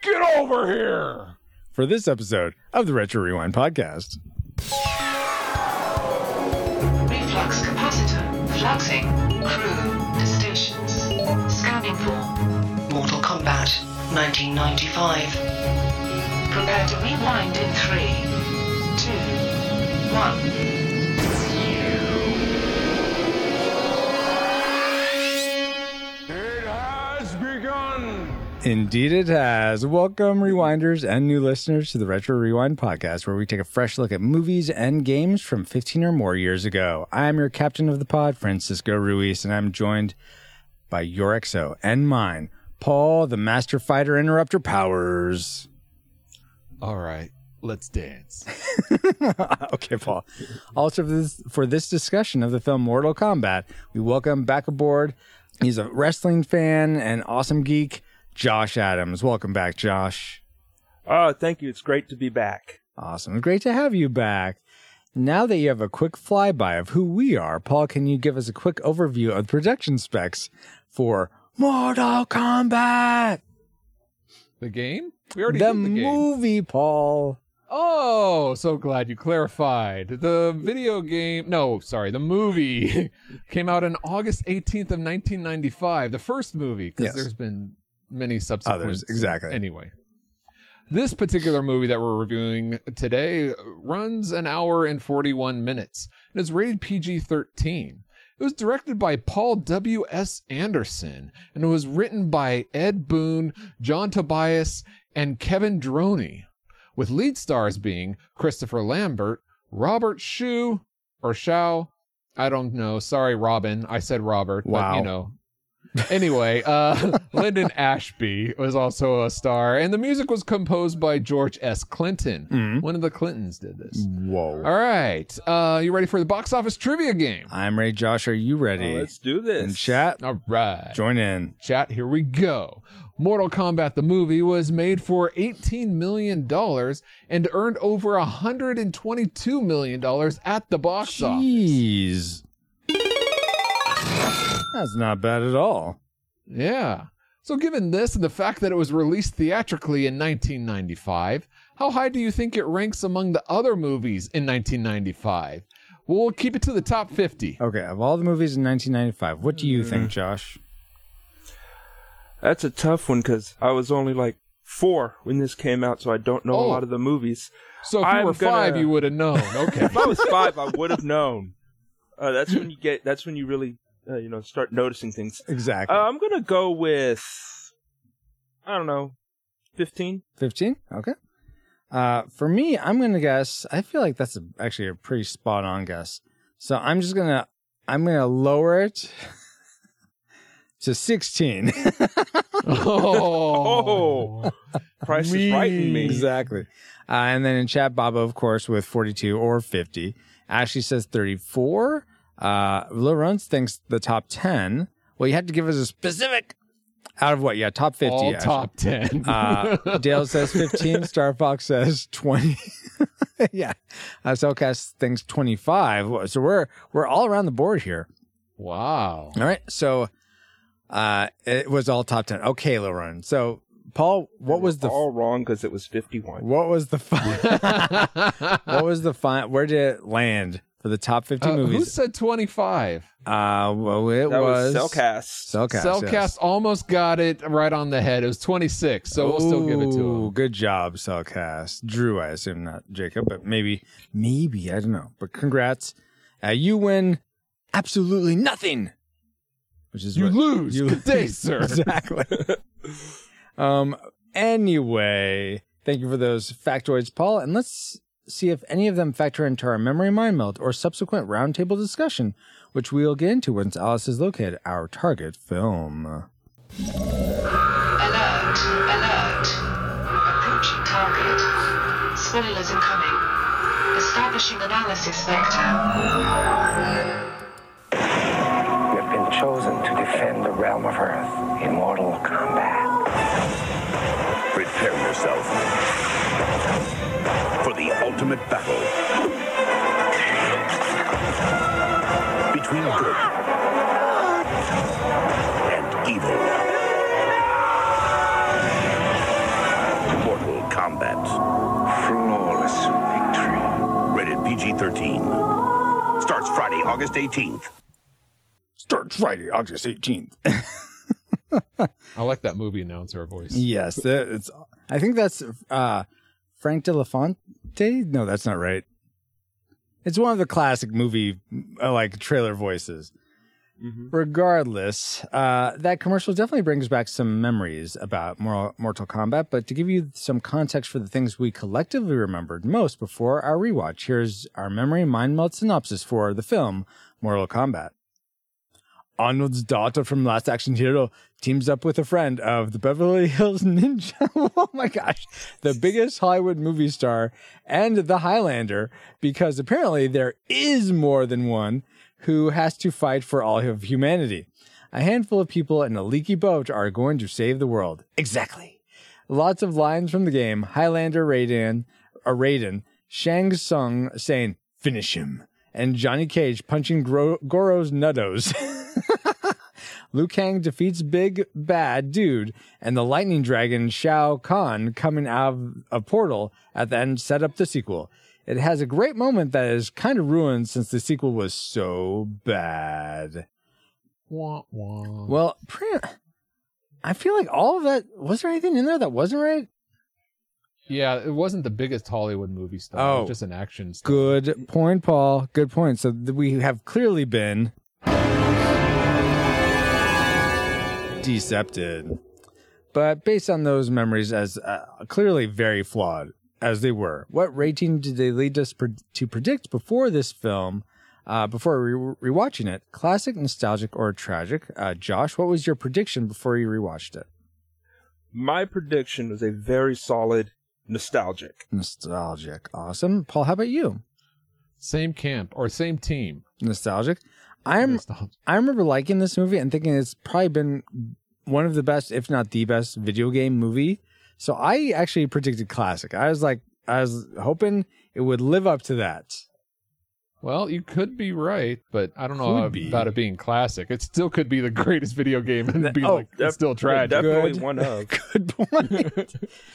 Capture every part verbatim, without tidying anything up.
Get over here! For this episode of the Retro Rewind podcast. Reflux capacitor, fluxing, crew to stations, scanning for Mortal Kombat nineteen ninety-five. Prepare to rewind in three, two, one. Indeed it has. Welcome, rewinders and new listeners, to the Retro Rewind podcast, where we take a fresh look at movies and games from fifteen or more years ago. I'm your captain of the pod, Francisco Ruiz, and I'm joined by your X O and mine, Paul, the Master Fighter Interrupter Powers. All right, let's dance. Okay, Paul. Also, for this, for this discussion of the film Mortal Kombat, we welcome back aboard. He's a wrestling fan and awesome geek, Josh Adams. Welcome back, Josh. Oh, thank you. It's great to be back. Awesome. Great to have you back. Now that you have a quick flyby of who we are, Paul, can you give us a quick overview of the production specs for Mortal Kombat? The game? We already the did the game. movie, Paul. Oh, so glad you clarified. The video game, no, sorry, the movie came out on August eighteenth of nineteen ninety-five. The first movie, because Yes. there's been many subsequent. Others, exactly. Anyway, this particular movie that we're reviewing today runs an hour and forty-one minutes. And it's rated P G thirteen. It was directed by Paul W S Anderson, and it was written by Ed Boon, John Tobias, and Kevin Droney, with lead stars being Christopher Lambert, Robert Shue, or Shao, I don't know. Sorry, Robin. I said Robert, Wow. but you know. Anyway, uh, Lyndon Ashby was also a star, and the music was composed by George S. Clinton. Mhm. One of the Clintons did this. Whoa. All right. Uh, you ready for the box office trivia game? I'm ready, Josh. Are you ready? Oh, let's do this. In chat, All right. join in. Chat, here we go. Mortal Kombat the movie was made for eighteen million dollars and earned over one hundred twenty-two million dollars at the box office. Jeez. That's not bad at all. Yeah. So given this and the fact that it was released theatrically in nineteen ninety-five, how high do you think it ranks among the other movies in nineteen ninety-five? Well, we'll keep it to the top fifty. Okay, of all the movies in nineteen ninety-five, what do you Mm. think, Josh? That's a tough one because I was only like four when this came out, so I don't know Oh. a lot of the movies. So if you I'm were five, gonna- you would have known. Okay. If I was five, I would have known. Uh, that's when you get. That's when you really, uh, you know, start noticing things. Exactly. Uh, I'm gonna go with, I don't know, fifteen. fifteen? Okay. Uh, for me, I'm going to guess, I feel like that's a, actually a pretty spot on guess. So I'm just going to, I'm going to lower it to sixteen. Oh. Oh, Price is right in me. Exactly. Uh, and then in chat, Baba, of course, with forty-two or fifty. Ashley says thirty-four. Uh, Laurence thinks the top ten. Well, you had to give us a specific out of what? Yeah, top fifty. All Ashley. top ten. Uh, Dale says fifteen. Star Fox says twenty. Yeah. Uh, Cellcast thinks twenty-five. So we're we're all around the board here. Wow. All right. So uh, it was all top ten. Okay, Lauren. So Paul, what was the all wrong because it was fifty-one. what was the fi- what was the fine? Where did it land for the top fifty Uh, who movies? said twenty-five? Uh, well, it That was, was Cellcast. Cellcast. Cellcast yes. almost got it right on the head. It was twenty-six, so we'll still give it to Ooh, him. Good job, Cellcast. Drew, I assume, not Jacob, but maybe, maybe, I don't know. But congrats. Uh, you win absolutely nothing. Which is You what, lose. You Good day, sir. Exactly. um. Anyway, thank you for those factoids, Paul. And let's see if any of them factor into our memory mind melt or subsequent roundtable discussion, which we'll get into once Alice has located our target film. Alert, alert. Approaching target. Spoilers incoming. Establishing analysis vector. You have been chosen to defend the realm of Earth in Mortal Kombat. Prepare yourself for the ultimate battle between good and evil. combat. Flawless victory. Rated P G thirteen. Starts Friday, August eighteenth. Starts Friday, August eighteenth. I like that movie announcer voice. Yes, that- it's. I think that's uh, Frank Delafonte. No, that's not right. It's one of the classic movie uh, like trailer voices. Mm-hmm. Regardless, uh, that commercial definitely brings back some memories about Mortal, Mortal Kombat. But to give you some context for the things we collectively remembered most before our rewatch, here's our memory mind melt synopsis for the film Mortal Kombat. Arnold's daughter from Last Action Hero teams up with a friend of the Beverly Hills Ninja. Oh my gosh. The biggest Hollywood movie star and the Highlander, because apparently there is more than one who has to fight for all of humanity. A handful of people in a leaky boat are going to save the world. Exactly. Lots of lines from the game. Highlander Raiden, uh, Raiden, Shang Tsung saying, finish him. And Johnny Cage punching Gro- Goro's nuttos. Liu Kang defeats Big Bad Dude, and the lightning dragon Shao Kahn coming out of a portal at the end set up the sequel. It has a great moment that is kind of ruined since the sequel was so bad. Wah, wah. Well, pre- I feel like all of that, was there anything in there that wasn't right? Yeah, it wasn't the biggest Hollywood movie star. It Oh. was just an action star. Good point, Paul. Good point. So th- we have clearly been decepted. But based on those memories as uh, clearly very flawed as they were, what rating did they lead us pre- to predict before this film, uh, before re- rewatching it? Classic, nostalgic, or tragic? Uh, Josh, what was your prediction before you rewatched it? My prediction was a very solid nostalgic. Nostalgic. Awesome. Paul, how about you? Same camp or same team. Nostalgic. I'm Nostalgic. I remember liking this movie and thinking it's probably been one of the best, if not the best, video game movie. So I actually predicted classic. I was like, I was hoping it would live up to that. Well, you could be right, but I don't Could know be. about it being classic. It still could be the greatest video game and be Oh, like it's still tragic. Definitely Good. one of. Good point.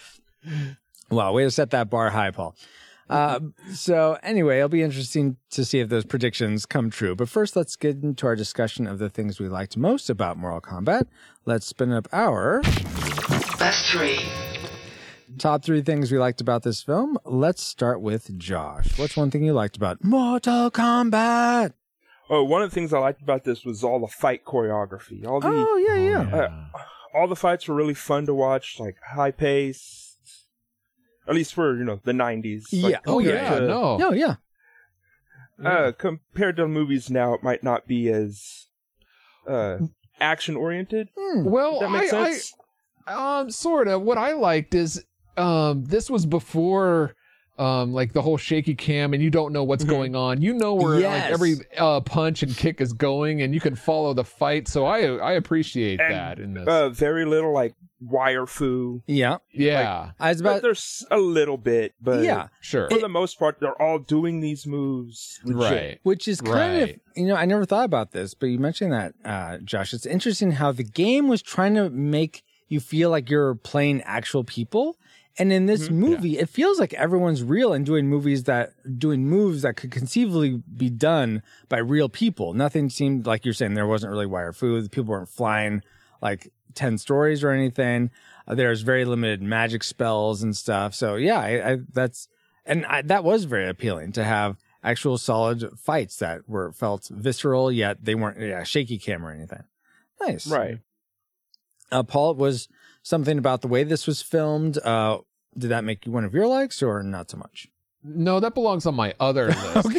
Wow, way to set that bar high, Paul. Uh, so anyway, it'll be interesting to see if those predictions come true. But first, let's get into our discussion of the things we liked most about Mortal Kombat. Let's spin up our Best three. top three things we liked about this film. Let's start with Josh. What's one thing you liked about Mortal Kombat? Oh, one of the things I liked about this was all the fight choreography. All the Oh, yeah, yeah. Yeah. all the fights were really fun to watch, like high pace. At least for, you know, the nineties. Yeah. Like, Oh compared yeah, to- no. Oh, yeah. Uh, compared to movies now, it might not be as uh, action oriented. Hmm. Well, That makes I, sense. I um sort of what I liked is um this was before um like the whole shaky cam and you don't know what's going on. You know where Yes. like every uh punch and kick is going and you can follow the fight. So I I appreciate And, that in this. Uh, very little like wire fu. Yeah. yeah, I was But about, there's a little bit, but yeah. sure. for the most part, they're all doing these moves. legit. Right. Which is kind of, Right. you know, I never thought about this, but you mentioned that, uh, Josh. It's interesting how the game was trying to make you feel like you're playing actual people. And in this movie, it feels like everyone's real and doing movies that, doing moves that could conceivably be done by real people. Nothing seemed like you're saying there wasn't really wire food. People weren't flying like ten stories or anything. Uh, there's very limited magic spells and stuff. So yeah, I, I that's, and I, that was very appealing to have actual solid fights that were felt visceral, yet they weren't yeah, shaky cam or anything. Nice. Right. Uh, Paul, it was something about the way this was filmed. Uh, did that make you one of your likes or not so much? No, that belongs on my other list.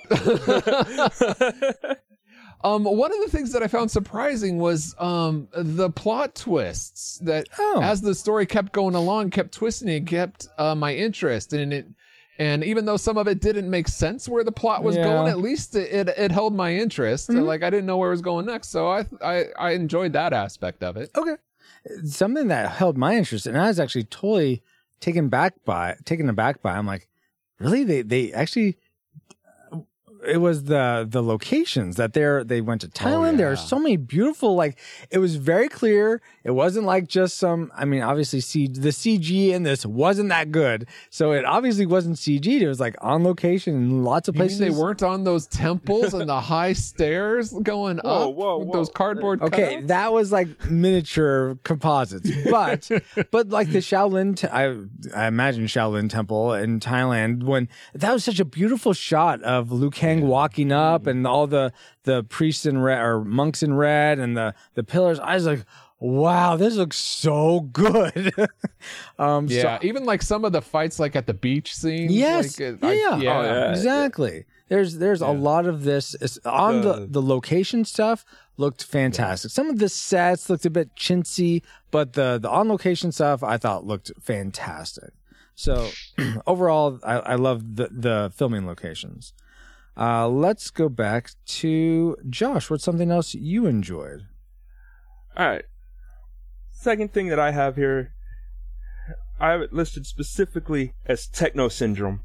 But um, one of the things that I found surprising was um, the plot twists that, Oh. as the story kept going along, kept twisting and kept uh, my interest in it. And even though some of it didn't make sense where the plot was Yeah. going, at least it, it, it held my interest. Mhm. Like I didn't know where it was going next, so I I, I enjoyed that aspect of it. Okay. Something that held my interest, and I was actually totally taken back by, taken aback by. I'm like, really? They they actually it was the the locations that they're they went to Thailand. yeah. There are so many beautiful, like it was very clear. It wasn't like just some. I mean, obviously, C, the C G in this wasn't that good, so it obviously wasn't C G'd. It was like on location in lots of You mean places. they weren't on those temples and the high stairs going Whoa, up whoa, with whoa. those cardboard Okay, cutouts? that was like miniature composites, but but like the Shaolin, te- I I imagine Shaolin Temple in Thailand, when that was such a beautiful shot of Liu Kang walking up and all the the priests in red or monks in red and the the pillars. I was like, wow, this looks so good. um, Yeah, so, even like some of the fights, like at the beach scenes. yes, like, yeah, I- yeah, Oh, yeah. exactly. There's there's a lot of this it's, on the, The- the location stuff looked fantastic. Some of the sets looked a bit chintzy, but the the on location stuff I thought looked fantastic. So overall, I, I love the the filming locations. Uh, let's go back to Josh. What's something else you enjoyed? All right. Second thing that I have here, I have it listed specifically as Techno Syndrome.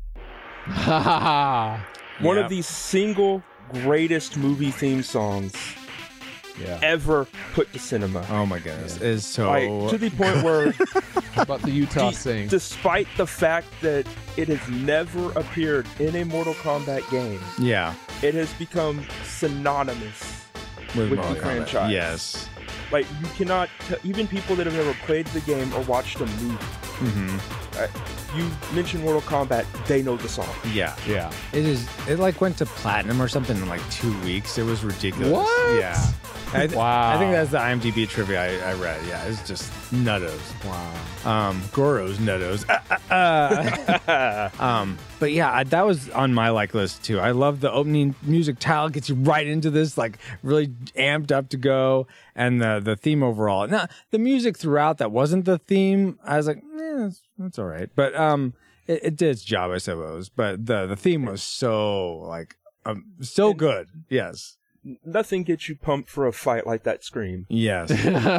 One Yep. of the single greatest movie theme songs yeah. ever put to cinema. Oh my goodness, it is so Like, to the point where, How about the Utah de- sing? despite the fact that it has never appeared in a Mortal Kombat game, yeah it has become synonymous. with, with Mortal the Kombat. franchise. Yes. Like, you cannot, t- even people that have never played the game or watched a movie, hmm uh, you mention Mortal Kombat, they know the song. Yeah. yeah. It is. It like went to platinum or something in like two weeks. It was ridiculous. What? Yeah. I th- Wow. I think that's the IMDb trivia I, I read. Yeah, it's just nuttos. Wow. Um, Goro's nuttos. Uh, uh, uh. um, but yeah, I, that was on my like list too. I love the opening music. Tile gets you right into this, like really amped up to go, and the the theme overall. Now the music throughout that wasn't the theme. I was like, eh, it's, it's all right, but um, it, it did its job, I suppose. But the the theme was so like um so good. Yes. Nothing gets you pumped for a fight like that scream. Yes.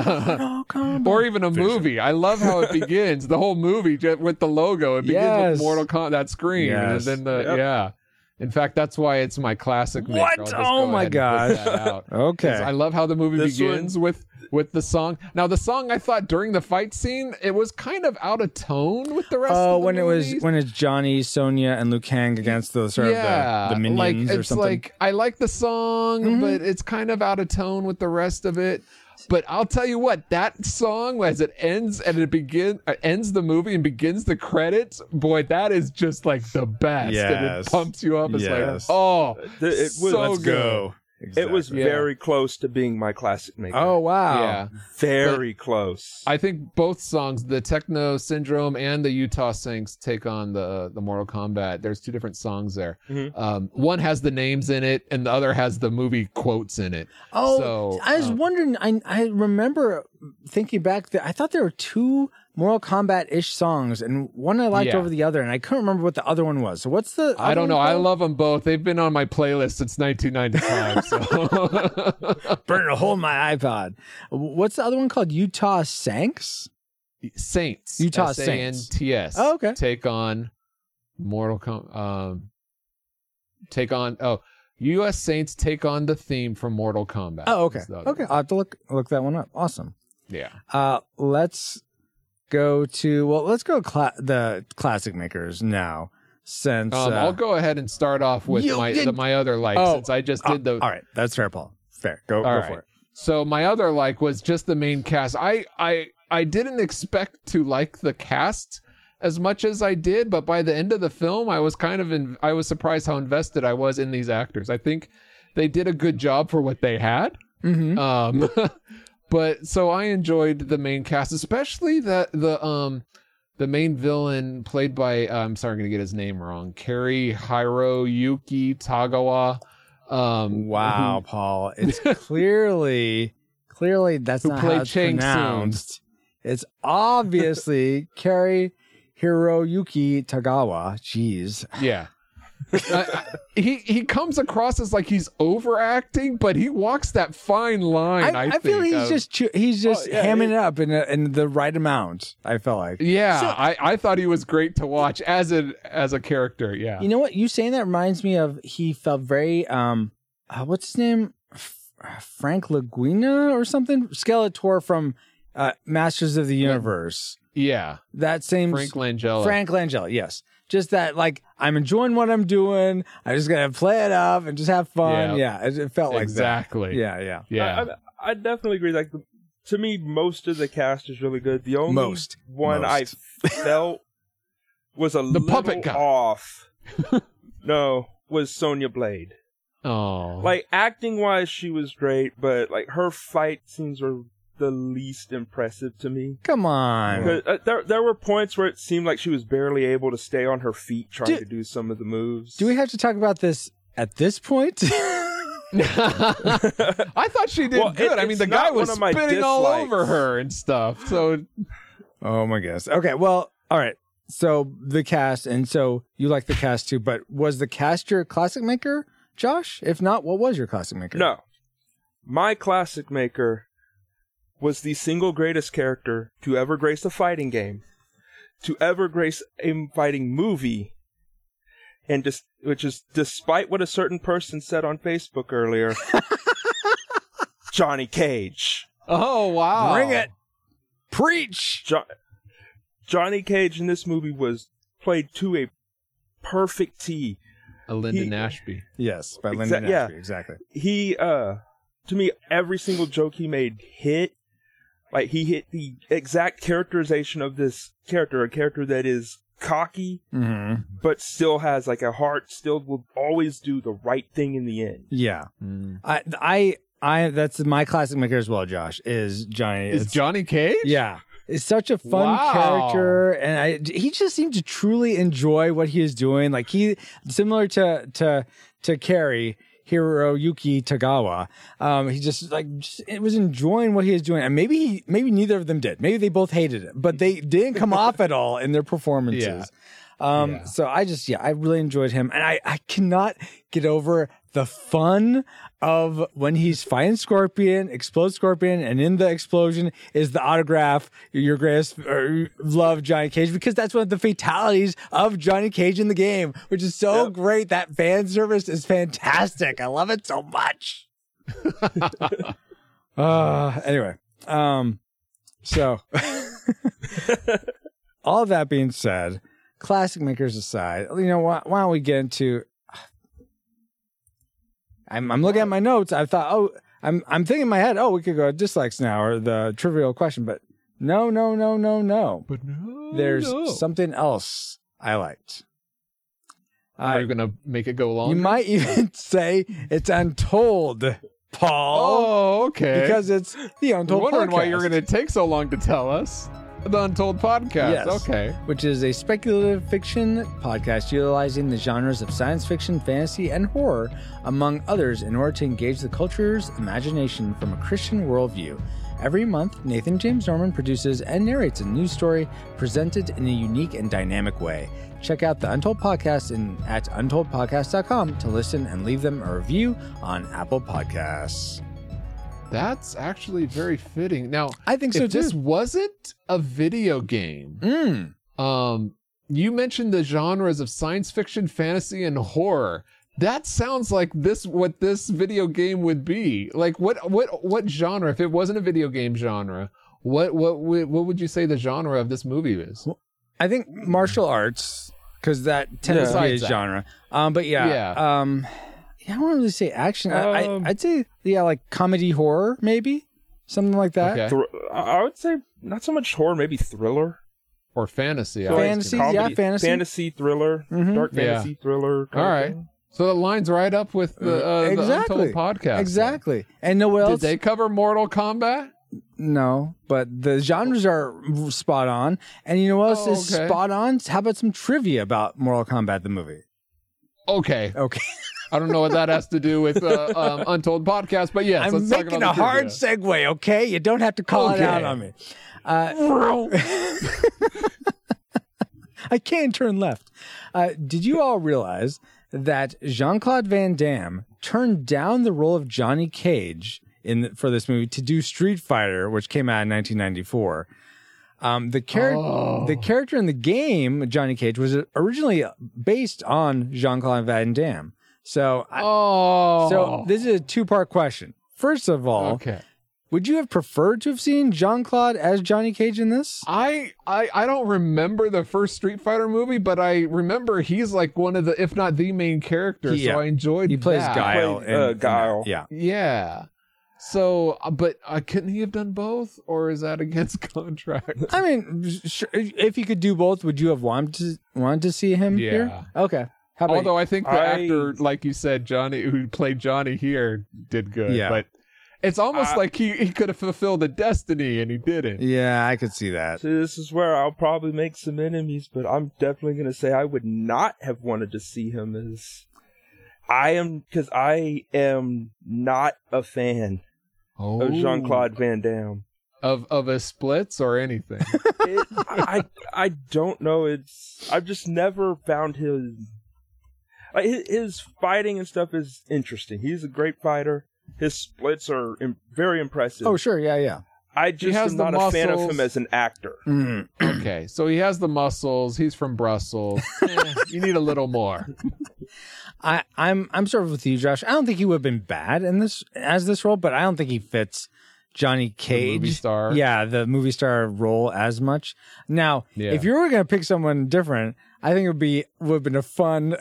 Or even a movie. I love how it begins. The whole movie just with the logo. It begins Yes. with Mortal Kombat, that scream, Yes. and then the Yep. yeah. In fact, that's why it's my classic. maker. What? I'll just Oh go my ahead and put gosh. that out. Okay. 'Cause I love how the movie This begins with with the song. Now, the song I thought during the fight scene it was kind of out of tone with the rest. Oh, of the when it was movies. when it's Johnny, Sonya, and Liu Kang against the sort yeah, of the, the minions like, or it's something. like I like the song, Mhm. but it's kind of out of tone with the rest of it. But I'll tell you what, that song as it ends and it begin uh, ends the movie and begins the credits, boy, that is just like the best. And Yes. it pumps you up. It's Yes. like, oh, Th- It was, so Let's good. go. it was Exactly. Yeah. very close to being my classic maker. Oh wow. Yeah. very close. I think both songs, the Techno Syndrome and the Utah Sinks, take on the the Mortal Kombat. There's two different songs there. Mhm. Um, one has the names in it, and the other has the movie quotes in it. Oh, So, I was um, wondering. I I remember thinking back that I thought there were two Mortal Kombat ish songs, and one I liked Yeah. over the other, and I couldn't remember what the other one was. So what's the? I other don't know. one I called? love them both. They've been on my playlist since nineteen ninety-five. So Burn a hole in my iPod. What's the other one called? Utah Sanks. Saints, Utah S A N T S. Oh, okay. Take on Mortal Com. Um, take on oh, U S Saints take on the theme from Mortal Kombat. Oh, okay. is the other Okay, one. I'll have to look look that one up. Awesome. Yeah. Uh, let's go to well, let's go cla- the classic makers now. Since Um, uh, I'll go ahead and start off with You my did- the, my other like Oh, since I just uh, did the all right, that's fair, Paul. Fair. Go, All go right. for it. So my other like was just the main cast. I I I didn't expect to like the cast as much as I did, but by the end of the film, I was kind of in, I was surprised how invested I was in these actors. I think they did a good job for what they had. Mm-hmm. Um, but so I enjoyed the main cast, especially the the um the main villain played by uh, I'm sorry, I'm gonna get his name wrong. Kari Hiroyuki Tagawa. Um, Wow, Paul. It's clearly, clearly that's Who not played how it's Shang Tsung. pronounced. It's obviously Kari Hiroyuki Tagawa. Jeez. who- yeah. uh, he he comes across as like he's overacting, but he walks that fine line. I, I, I think, feel he's of- just choo- he's just Oh, yeah, hamming it- it up in a, in the right amount. I felt like. Yeah, So- I, I thought he was great to watch as a as a character. Yeah, You know what? You saying that reminds me of he felt very um, uh, what's his name, F- Frank Laguina or something, Skeletor from uh, Masters of the Universe. yeah. That same Frank Langella. Frank Langella, yes. Just that, like, I'm enjoying what I'm doing. I'm just gonna play it up and just have fun. Yeah. Yeah, it, it felt like exactly. that. Yeah, yeah. Yeah. I, I, I definitely agree. Like, the, to me, most of the cast is really good. The only Most. one Most. I felt was a The little puppet guy. off. No, was Sonya Blade. Oh, Like, acting wise, she was great, but like her fight scenes were the least impressive to me. Come on. Because, uh, there, there were points where it seemed like she was barely able to stay on her feet trying Do- to do some of the moves. Do we have to talk about this at this point? I thought she did Well, it- good. I mean, it's the guy not was one of my spitting all dislikes. over her and stuff. So Oh my goodness. Okay, well, all right. So the cast, and so you like the cast too, but was the cast your classic maker, Josh? If not, what was your classic maker? No. My classic maker was the single greatest character to ever grace a fighting game, to ever grace a fighting movie, and just, which is, despite what a certain person said on Facebook earlier, Johnny Cage. oh wow, Bring it. Preach. Jo- Johnny Cage in this movie was played to a perfect T. A Lyndon He- Ashby. Yes, by Exa- Lyndon yeah. Ashby, exactly. He, uh, to me, every single joke he made hit. Like, he hit the exact characterization of this character, a character that is cocky, Mm-hmm. but still has, like, a heart, still will always do the right thing in the end. Yeah. Mm. I, I, I, that's my classic maker as well, Josh, is Johnny. Is It's- Johnny Cage? Yeah. It's such a fun Wow. character, and I, he just seemed to truly enjoy what he is doing. Like he, similar to to to Carrie, Hiroyuki Tagawa, um, he just like just, it was enjoying what he was doing, and maybe he, maybe neither of them did. Maybe they both hated it, but they didn't come off at all in their performances. Yeah. Um, Yeah. So I just, yeah, I really enjoyed him, and I, I cannot get over the fun of when he's fighting Scorpion, explodes Scorpion, and in the explosion is the autograph, your greatest or, love, Johnny Cage, because that's one of the fatalities of Johnny Cage in the game, which is so Yep. great. That fan service is fantastic. I love it so much. uh, anyway, um, so all that being said, classic makers aside, you know, why, why don't we get into? I'm I'm looking at my notes. I thought, oh, I'm I'm thinking in my head, oh, we could go dislikes now or the trivial question, but no, no, no, no, no. But no, There's no. something else I liked. Are Uh, you gonna make it go longer? you might even say it's Untold, Paul, Oh, okay. because it's the I'm Untold wondering podcast. why you're gonna take so long to tell us. The Untold Podcast. Yes. Okay. Which is a speculative fiction podcast utilizing the genres of science fiction, fantasy, and horror, among others, in order to engage the culture's imagination from a Christian worldview. Every month, Nathan James Norman produces and narrates a news story presented in a unique and dynamic way. Check out the Untold Podcast in, at untold podcast dot com to listen and leave them a review on Apple Podcasts. That's actually very fitting. Now, I think so if this too. wasn't a video game, Mm. um, you mentioned the genres of science fiction, fantasy, and horror. That sounds like this what this video game would be. Like what what what genre? If it wasn't a video game genre, what what would what would you say the genre of this movie is? I think martial arts, because that tends to be a Besides that. genre. Um, but yeah, Yeah. um, yeah, I wouldn't really say action. I, Um, I, I'd say yeah, like comedy horror, maybe something like that. Okay. Thr- I I would say not so much horror, maybe thriller. Or fantasy? So, I like, was Fantasy, gonna- yeah, comedy- fantasy. fantasy thriller, Mhm. dark Yeah. fantasy thriller. kind All of right. thing. So it lines right up with the, uh, the Exactly. Untold Podcast. Exactly. And no one Did else? they cover Mortal Kombat? No, but the genres are spot on. And you know what else Oh, is okay. spot on? How about some trivia about Mortal Kombat the movie? Okay. Okay. I don't know what that has to do with uh, um, Untold Podcast, but yes, I'm let's talk making about a the hard trivia. segue, okay? You don't have to call it Okay. out on me. Uh, I can't turn left. Uh, did you all realize that Jean-Claude Van Damme turned down the role of Johnny Cage in the, for this movie to do Street Fighter, which came out in nineteen ninety-four. Um, the, char- Oh. the character in the game, Johnny Cage, was originally based on Jean-Claude Van Damme. So, I, Oh. so this is a two-part question. First of all, Okay. would you have preferred to have seen Jean-Claude as Johnny Cage in this? I, I I don't remember the first Street Fighter movie, but I remember he's like one of the, if not the main character. Yeah. So I enjoyed He plays that. Guile. Played, in- uh, in that. Guile. Yeah. Yeah. So, uh, but uh, couldn't he have done both, or is that against contract? I mean, sure, if you could do both, would you have wanted to wanted to see him Yeah. here? Okay. How about Although I think the I- actor, like you said, Johnny, who played Johnny here, did good. Yeah. But it's almost I- like he, he could have fulfilled a destiny and he didn't. yeah, I could see that. So this is where I'll probably make some enemies, but I'm definitely going to say I would not have wanted to see him as... I am, because I am not a fan Oh. of Jean-Claude Van Damme. Of of a splits or anything. It, I I don't know. It's I've just never found his like his, his fighting and stuff is interesting. He's a great fighter. His splits are im- very impressive. Oh, sure. Yeah, yeah. I just has am the not a fan of muscles. him as an actor. Mm. Okay, so he has the muscles. He's from Brussels. Eh, you need a little more. I, I'm I'm sort of with you, Josh. I don't think he would have been bad in this as this role, but I don't think he fits Johnny Cage, movie star. yeah, the movie star role as much. Now, Yeah. if you were gonna pick someone different, I think it would be would have been a fun.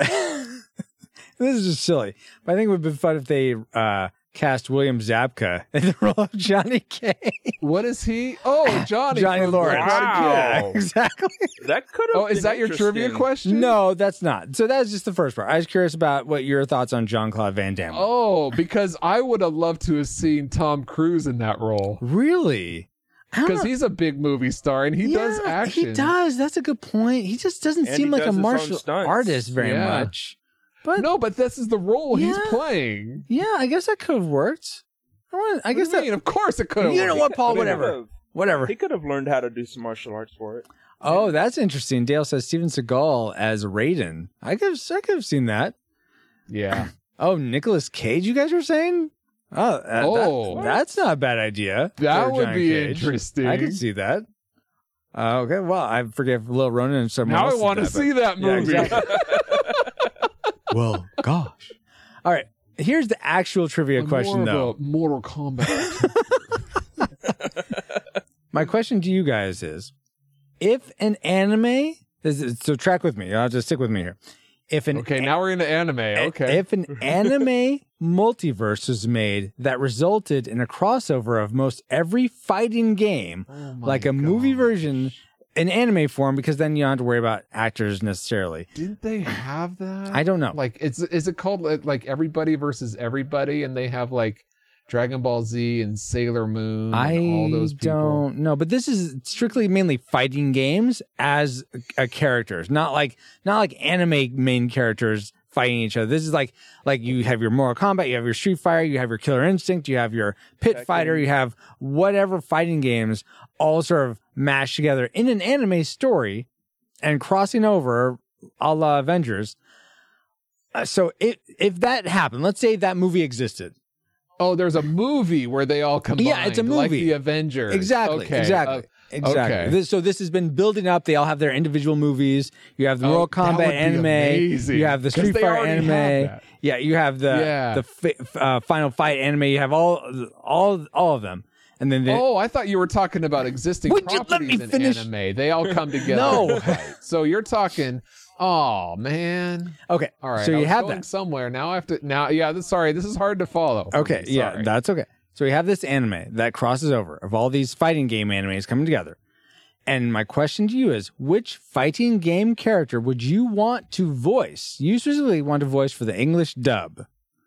This is just silly, but I think it would have been fun if they uh, cast William Zabka in the role of Johnny Cage. What is he? Oh, Johnny. Johnny from Lawrence. Karate Kid. Yeah, Wow. exactly. That could have. Oh, is been that your trivia interesting. question? No, that's not. So that's just the first part. I was curious about what your thoughts on Jean-Claude Van Damme. were. Oh, because I would have loved to have seen Tom Cruise in that role. Really? I don't Because know. he's a big movie star and he does Yeah, action. He does. That's a good point. He just doesn't And seem he like a does his own martial stunts. artist very Yeah. much. But No, but this is the role he's Yeah. playing. yeah, I guess that could have worked. I, want, I I guess guess that. of course it could have. You know what, Paul? He Whatever. could've- Whatever. He could have learned how to do some martial arts for it. Oh, that's interesting. Dale says Steven Seagal as Raiden. I could have, I could have seen that. Yeah. Oh, Nicolas Cage, you guys are saying? Oh, uh, that- Oh. that's not a bad idea. That for would Johnny be Cage. interesting. I could see that. Uh, okay, well, I forget Lil Ronan and someone Now I else did want to that, but- see that Yeah, movie. exactly. Well, gosh. All right. Here's the actual trivia I'm question, more though. of a Mortal Kombat. My question to you guys is: if an anime, this is- so track with me. I'll just stick with me here. If an Okay, now we're into anime. Okay. if an anime multiverse was made that resulted in a crossover of most every fighting game, Oh my like a movie gosh. version in anime form, because then you don't have to worry about actors necessarily. Didn't they have that? I don't know. Like, it's is it called like, like Everybody versus Everybody, and they have like Dragon Ball Z and Sailor Moon, and I all those people. don't know, but this is strictly mainly fighting games as uh, characters, not like not like anime main characters fighting each other. This is like like you have your Mortal Kombat, you have your Street Fighter, you have your Killer Instinct, you have your Pit Tekken. Fighter, you have whatever fighting games all sort of mashed together in an anime story and crossing over a la Avengers. Uh, so if if that happened, let's say that movie existed. Oh, there's a movie where they all combine. Yeah, it's a like movie. the Avengers. Exactly. Okay. Exactly. Uh, exactly. okay. This, so this has been building up. They all have their individual movies. You have the Oh, Mortal that would Kombat be anime. amazing, You have the 'cause Street they Fighter already have anime. that. Yeah, you have the Yeah. the fi- uh, Final Fight anime. You have all all all of them. And then the, Oh, I thought you were talking about existing Would you let properties me in finish? anime. They all come together. No. to fight. So you're talking. Oh man. okay. All right. So I you was have going that. somewhere. Now I have to. Now, yeah. This, sorry, this is hard to follow. for Okay. me. Yeah, Sorry. that's okay. So we have this anime that crosses over of all these fighting game animes coming together. And my question to you is, which fighting game character would you want to voice? You specifically want to voice for the English dub.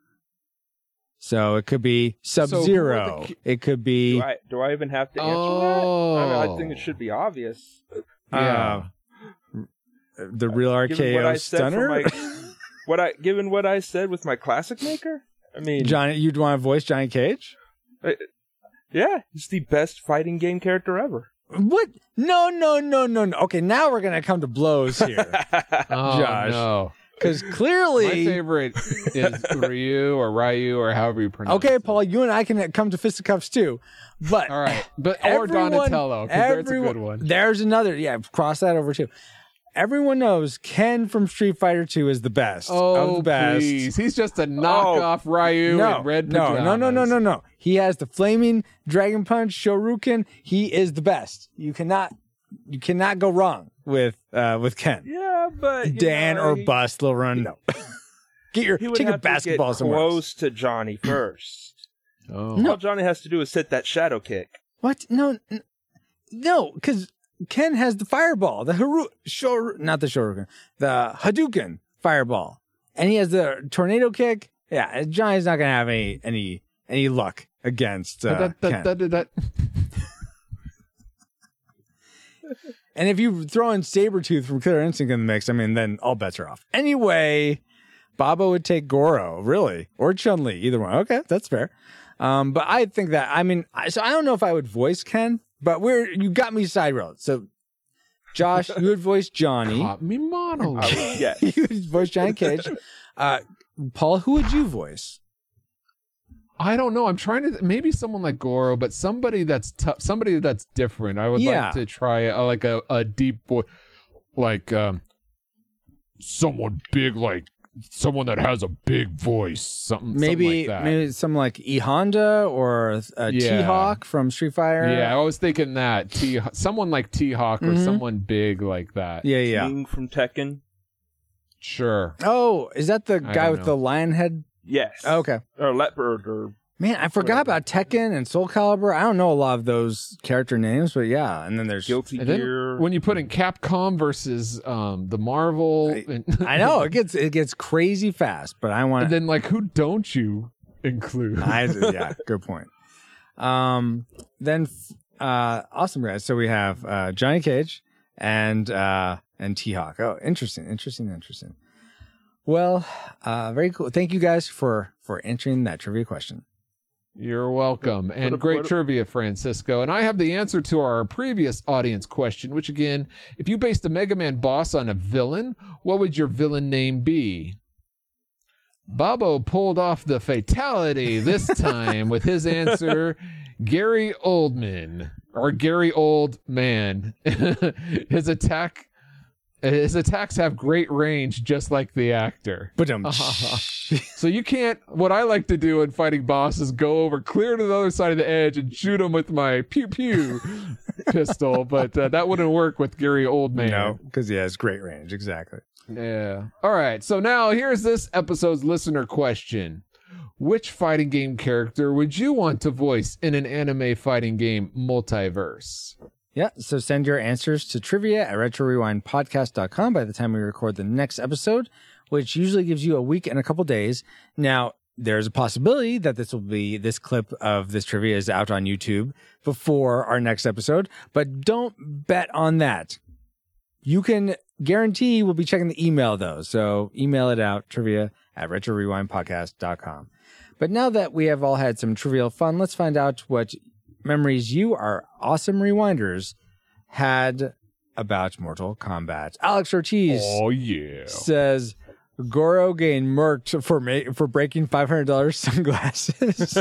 So it could be Sub-Zero. who are the- It could be Do I, do I even have to answer Oh. that? I, mean, I think it should be obvious. Yeah. uh, the real Given what R K O I said for stunner. my, what I given what I said with my classic maker. I mean, Johnny, you'd want to voice Johnny Cage? yeah, he's the best fighting game character ever. What? No, no, no, no, no. Okay, now we're gonna come to blows here. Oh, Josh. no. Because My clearly, favorite is Ryu or Ryu or however you pronounce okay, it. Paul, you and I can come to fisticuffs too. But All right, but or everyone- Donatello, because that's a everyone- good one. There's another. Yeah, cross that over too. Everyone knows Ken from Street Fighter two is the best of Oh, the best. please. He's just a knockoff Ryu No, in red no, pajamas. no, no, no, no, no. He has the flaming Dragon Punch Shoryuken. He is the best. You cannot, you cannot go wrong with uh with Ken. Yeah, but you Dan know, or he- Bust, Lil Run. No, get your He would take your have to get basketball somewhere else. close to Johnny first. Oh. All Johnny has to do is hit that shadow kick. What? No, n- no, because Ken has the fireball, the Haru, Shor, not the Shoryuken, the Hadouken fireball, and he has the tornado kick. Yeah, Johnny's not gonna have any any any luck against uh, That- that- Ken. that- that- that- And if you throw in Sabretooth from Killer Instinct in the mix, I mean, then all bets are off. Anyway, Baba would take Goro, really, or Chun-Li, either one. Okay, that's fair. Um, but I think that, I mean, I, so I don't know if I would voice Ken, but we're, you got me side road. So, Josh, you would voice Johnny. Caught me monologue. Yes. You would voice Johnny Cage. Uh, Paul, who would you voice? I don't know. I'm trying to maybe someone like Goro, but somebody that's tough, somebody that's different. I would Yeah. like to try uh, like a, a deep voice, like um, someone big, like someone that has a big voice, something Maybe, something like that. maybe someone like E Honda or uh, Yeah. T-Hawk from Street Fighter. Yeah, I was thinking that T, someone like T Hawk or Mhm. someone big like that. Yeah, yeah. King from Tekken. Sure. Oh, is that the I guy don't with know. the lion head? Yes. Oh, okay. Or Leopard or Man, I forgot Whatever. about Tekken and Soul Calibur. I don't know a lot of those character names, but yeah. And then there's Guilty And then Gear. when you put in Capcom versus um the Marvel, I- and, I know it gets it gets crazy fast, but I want and then like who don't you include? I yeah, good point. Um, then uh, awesome guys. So we have uh Johnny Cage and uh and T Hawk. Oh, interesting, interesting, interesting. Well, uh, very cool. Thank you guys for for answering that trivia question. You're welcome. And What- great what- trivia, Francisco. And I have the answer to our previous audience question, which again, if you based a Mega Man boss on a villain, what would your villain name be? Bobo pulled off the fatality this time with his answer, Gary Oldman, or Gary Oldman. His attack his attacks have great range, just like the actor. But um, So you can't, what I like to do in fighting bosses, go over clear to the other side of the edge and shoot them with my pew pew pistol, but uh, that wouldn't work with Gary Oldman. no, because he has great range. Exactly. Yeah. All right. So now here's this episode's listener question. Which fighting game character would you want to voice in an anime fighting game multiverse? Yeah, so send your answers to trivia at retro rewind podcast dot com by the time we record the next episode, which usually gives you a week and a couple days. Now, there's a possibility that this will be, this clip of this trivia is out on YouTube before our next episode, but don't bet on that. You can guarantee we'll be checking the email though, so email it out, trivia at retro rewind podcast dot com. But now that we have all had some trivial fun, let's find out what memories you, our awesome rewinders, had about Mortal Kombat. Alex Ortiz Oh, yeah. says Goro gained murked for ma- for breaking five hundred dollars sunglasses.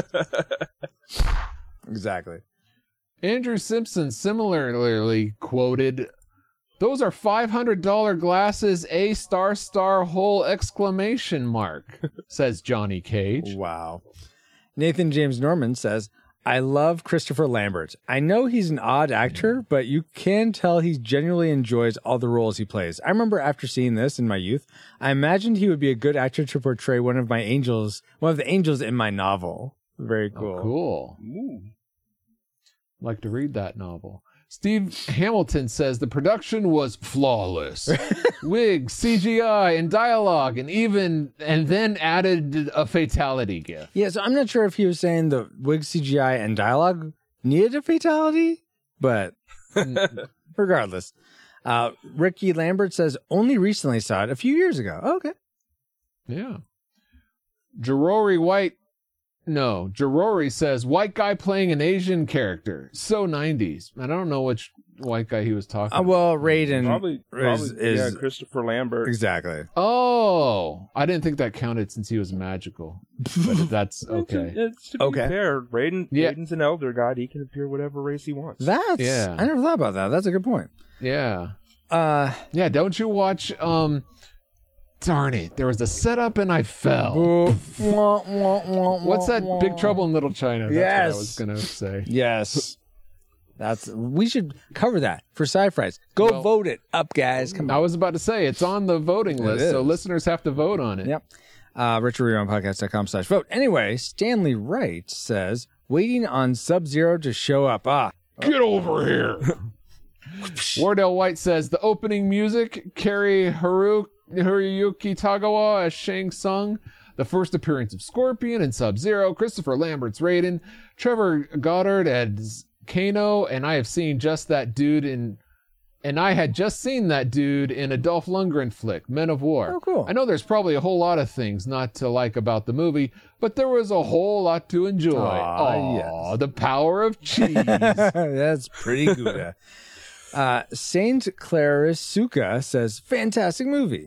Exactly. Andrew Simpson similarly quoted, "Those are five hundred dollars glasses, A star star hole exclamation mark," says Johnny Cage. Wow. Nathan James Norman says, I love Christopher Lambert. I know he's an odd actor, but you can tell he genuinely enjoys all the roles he plays. I remember after seeing this in my youth, I imagined he would be a good actor to portray one of my angels, one of the angels in my novel. Very cool. Oh, cool. Like to read that novel. Steve Hamilton says the production was flawless. Wigs, C G I, and dialogue, and even, and then added a fatality gift. Yeah, so I'm not sure if he was saying the wig C G I and dialogue needed a fatality, but regardless. Uh, Ricky Lambert says, only recently saw it a few years ago. Oh, okay. Yeah. Jerori White, no, Jerori says, white guy playing an Asian character. So nineties. I don't know which white guy he was talking Uh, well, Raiden Probably, probably is, is yeah, Christopher Lambert. exactly. Oh, I didn't think that counted since he was magical. But that's okay. It's, to be Okay. fair, Raiden, Yeah. Raiden's an elder god. He can appear whatever race he wants. That's Yeah. I never thought about that. That's a good point. Yeah. Uh, Yeah, don't you watch um darn it. There was a setup and I fell. What's that Big Trouble in Little China? That's Yes. what I was gonna say. Yes. That's we should cover that for Sci-Fries. Go Well- vote it up, guys. Come I on. was about to say it's on the voting It list, so is. listeners have to vote on it. Yep. Uh, retro rewind podcast dot com slash vote. Anyway, Stanley Wright says, waiting on Sub-Zero to show up. Ah, Get over here. Wardell White says the opening music, Kerry Haru, Haruyuki Tagawa as Shang Tsung, the first appearance of Scorpion and Sub-Zero, Christopher Lambert's Raiden, Trevor Goddard as Kano, and I have seen just that dude in, and I had just seen that dude in a Dolph Lundgren flick, Men of War. Oh, cool. I know there's probably a whole lot of things not to like about the movie, but there was a whole lot to enjoy. Aw, Aw, yes. the power of cheese. that's pretty good. uh, Saint Clarisuka says, fantastic movie.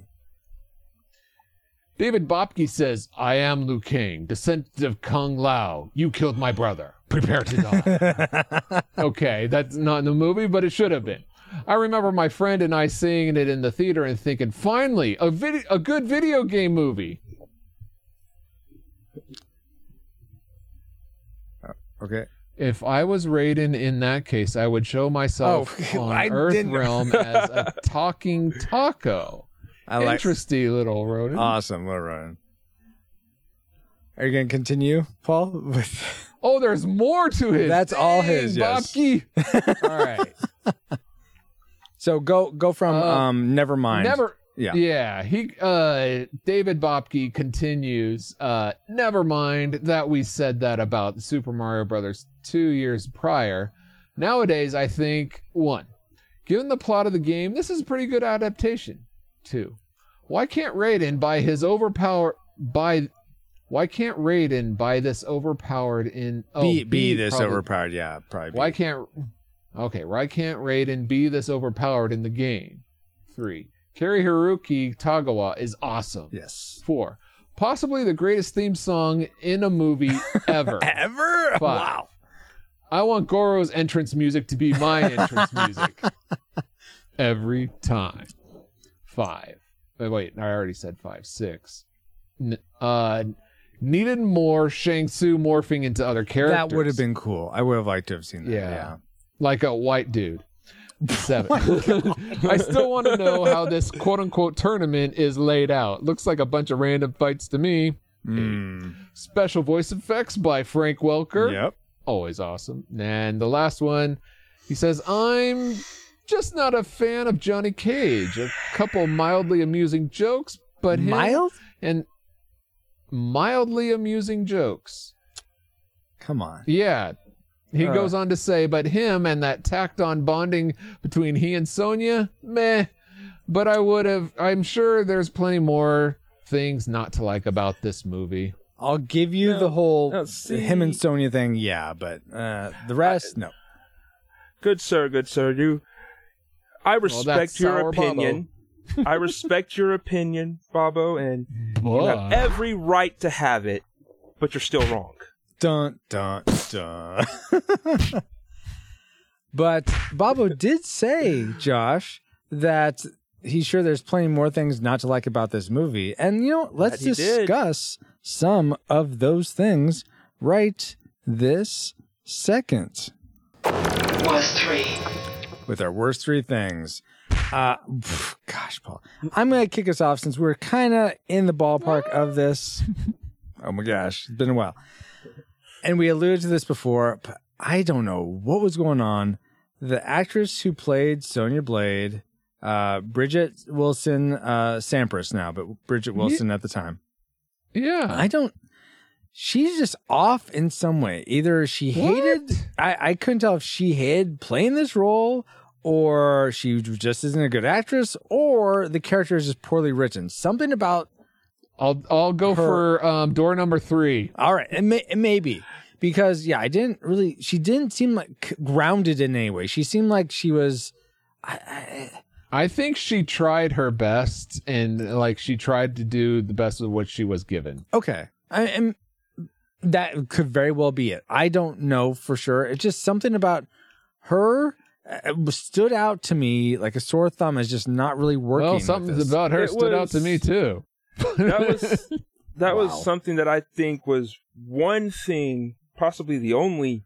David Bopke says, I am Liu Kang, descendant of Kung Lao. You killed my brother. Prepare to die. Okay, that's not in the movie, but it should have been. I remember my friend and I seeing it in the theater and thinking, finally, a vid- a good video game movie. Okay. If I was Raiden in that case, I would show myself Oh, on I Earth didn't- Realm as a talking taco. I like Interesting little rodent. Awesome, little Ronan. Are you going to continue, Paul? With Oh, there's more to his. That's all Dang, his, yes. Bopke. All right. So go go from Uh, um never mind. Never. Yeah. Yeah. He. Uh. David Bopke continues. Uh. Never mind that we said that about Super Mario Brothers two years prior. Nowadays, I think one. Given the plot of the game, this is a pretty good adaptation. Two. Why can't Raiden by his overpower by Why can't Raiden buy this overpowered in oh, be be this probably- overpowered, yeah, probably. be. Why can't Okay, why can't Raiden be this overpowered in the game? Three. Kerry Haruki Tagawa is awesome. Yes. Four. Possibly the greatest theme song in a movie ever. Ever? Five. Wow. I want Goro's entrance music to be my entrance music. Every time. Five. Wait, wait, I already said five. Six. N- uh, needed more Shang Tsung morphing into other characters. That would have been cool. I would have liked to have seen that. Yeah. Yeah. Like a white dude. Seven. Oh I still want to know how this quote unquote tournament is laid out. Looks like a bunch of random fights to me. Mm. Special voice effects by Frank Welker. Yep. Always awesome. And the last one, he says, I'm just not a fan of Johnny Cage. A couple mildly amusing jokes, but him Mild? and mildly amusing jokes. Come on. Yeah. He Uh. goes on to say, but him and that tacked on bonding between he and Sonya, meh. But I would have, I'm sure there's plenty more things not to like about this movie. I'll give you No, the whole no, see- him and Sonya thing, yeah, but uh, the rest, no. Good sir, good sir. You, I that's respect your Sour opinion. I respect your opinion, Bobo, and you have But every right to have it, but you're still wrong. Dun, dun, dun. But Bobo did say, Josh, that he's sure there's plenty more things not to like about this movie. And, you know, let's That he did. discuss some of those things right this second Worst three. with our worst three things. Uh, pff, gosh, Paul, I'm going to kick us off since we're kind of in the ballpark of this. Oh my gosh, it's been a while. And we alluded to this before, but I don't know what was going on. The actress who played Sonya Blade, uh, Bridget Wilson, uh, Sampras now, but Bridget Wilson at the time. yeah. I don't, she's just off in some way. Either she hated, I, I couldn't tell if she hated playing this role, or she just isn't a good actress, or the character is just poorly written. Something about, I'll I'll go Her- for um, door number three. all right, it may, it may be. because yeah, I didn't really. She didn't seem like grounded in any way. She seemed like she was. I, I, I think she tried her best, and like she tried to do the best of what she was given. okay, I am. That could very well be it. I don't know for sure. It's just something about her uh, stood out to me like a sore thumb as just not really working. Well, with something this. about her It stood out was- to me too. That was that Wow. was something that I think was one thing, possibly the only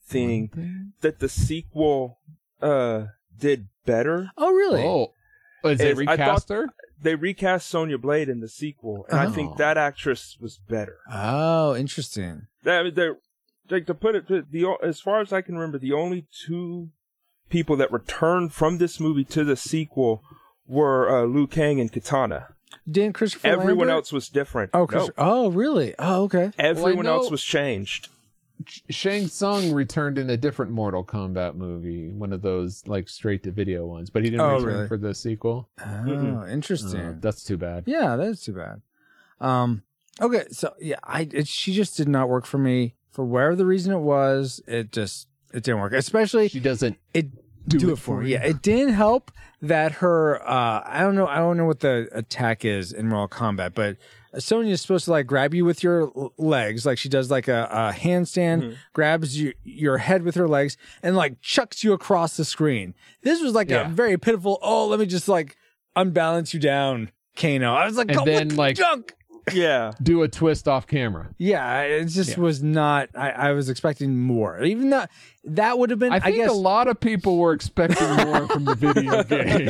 thing that the sequel uh, did better. Oh, really? Oh, is they Is- I recast thought- her? They recast Sonya Blade in the sequel, and I Oh. think that actress was better. Oh, interesting. That they're like to put it the, the as far as I can remember, the only two people that returned from this movie to the sequel were uh, Liu Kang and Katana. Didn't Christopher Everyone Lambert? else was different. Oh, No, Chris- oh, really? Oh, okay. everyone know- else was changed. Shang Tsung returned in a different Mortal Kombat movie, one of those like straight to video ones, but he didn't Oh, return really? for the sequel. Oh, Mm-mm. interesting. Uh, that's too bad. Yeah, that is too bad. Um, okay, so yeah, I it, she just did not work for me for whatever the reason it was. It just it didn't work, especially She doesn't it do, do it, it for for me. you. Yeah, it didn't help that her. Uh, I don't know. I don't know what the attack is in Mortal Kombat, but Sonya is supposed to like grab you with your l- legs, like she does like a, a handstand, Mhm. grabs you, your head with her legs, and like chucks you across the screen. This was like Yeah. a very pitiful. Oh, let me just like unbalance you down, Kano. I was like, And oh, then, what the like- junk. Yeah, do a twist off camera. Yeah, it just Yeah. was not. I, I was expecting more. Even that that would have been. I I, think guess a lot of people were expecting more from the video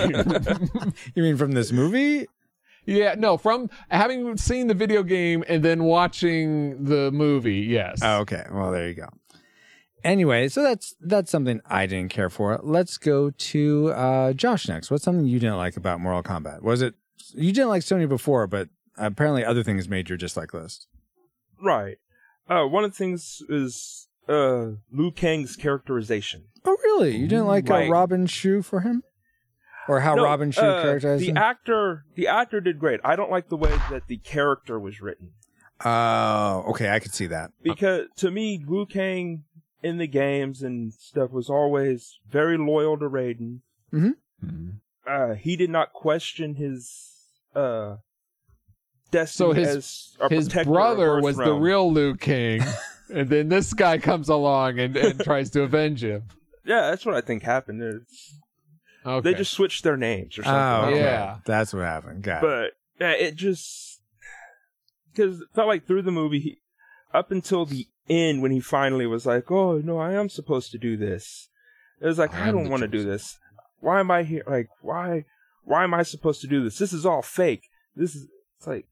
game. you mean from this movie. Yeah, no, from having seen the video game and then watching the movie, yes. Oh, okay. Well, there you go. Anyway, so that's that's something I didn't care for. Let's go to uh, Josh next. What's something you didn't like about Mortal Kombat? Was it you didn't like Sonya before, but apparently other things made your dislike list? right. Uh, one of the things is uh, Liu Kang's characterization. Oh, really? You didn't like uh, Right. Robin Shu for him, or how No, Robin Shu uh, characterized the him? actor. The actor did great. I don't like the way that the character was written Oh, okay. I could see that. because to me, Liu Kang in the games and stuff was always very loyal to Raiden. Mhm. Uh, he did not question his uh, destiny So his- as a His protector of brother Earth was the realm. real Liu Kang, and then this guy comes along and, and tries to avenge him. Yeah, that's what I think happened. It's, Okay. They just switched their names or something. Oh, I don't know. yeah. That's what happened. Got it. But yeah, it just because it felt like through the movie, he, up until the end when he finally was like, "Oh no, I am supposed to do this." It was like, I I, am don't the want to do chosen. this. Why am I here? Like, why? Why am I supposed to do this? This is all fake. This is it's like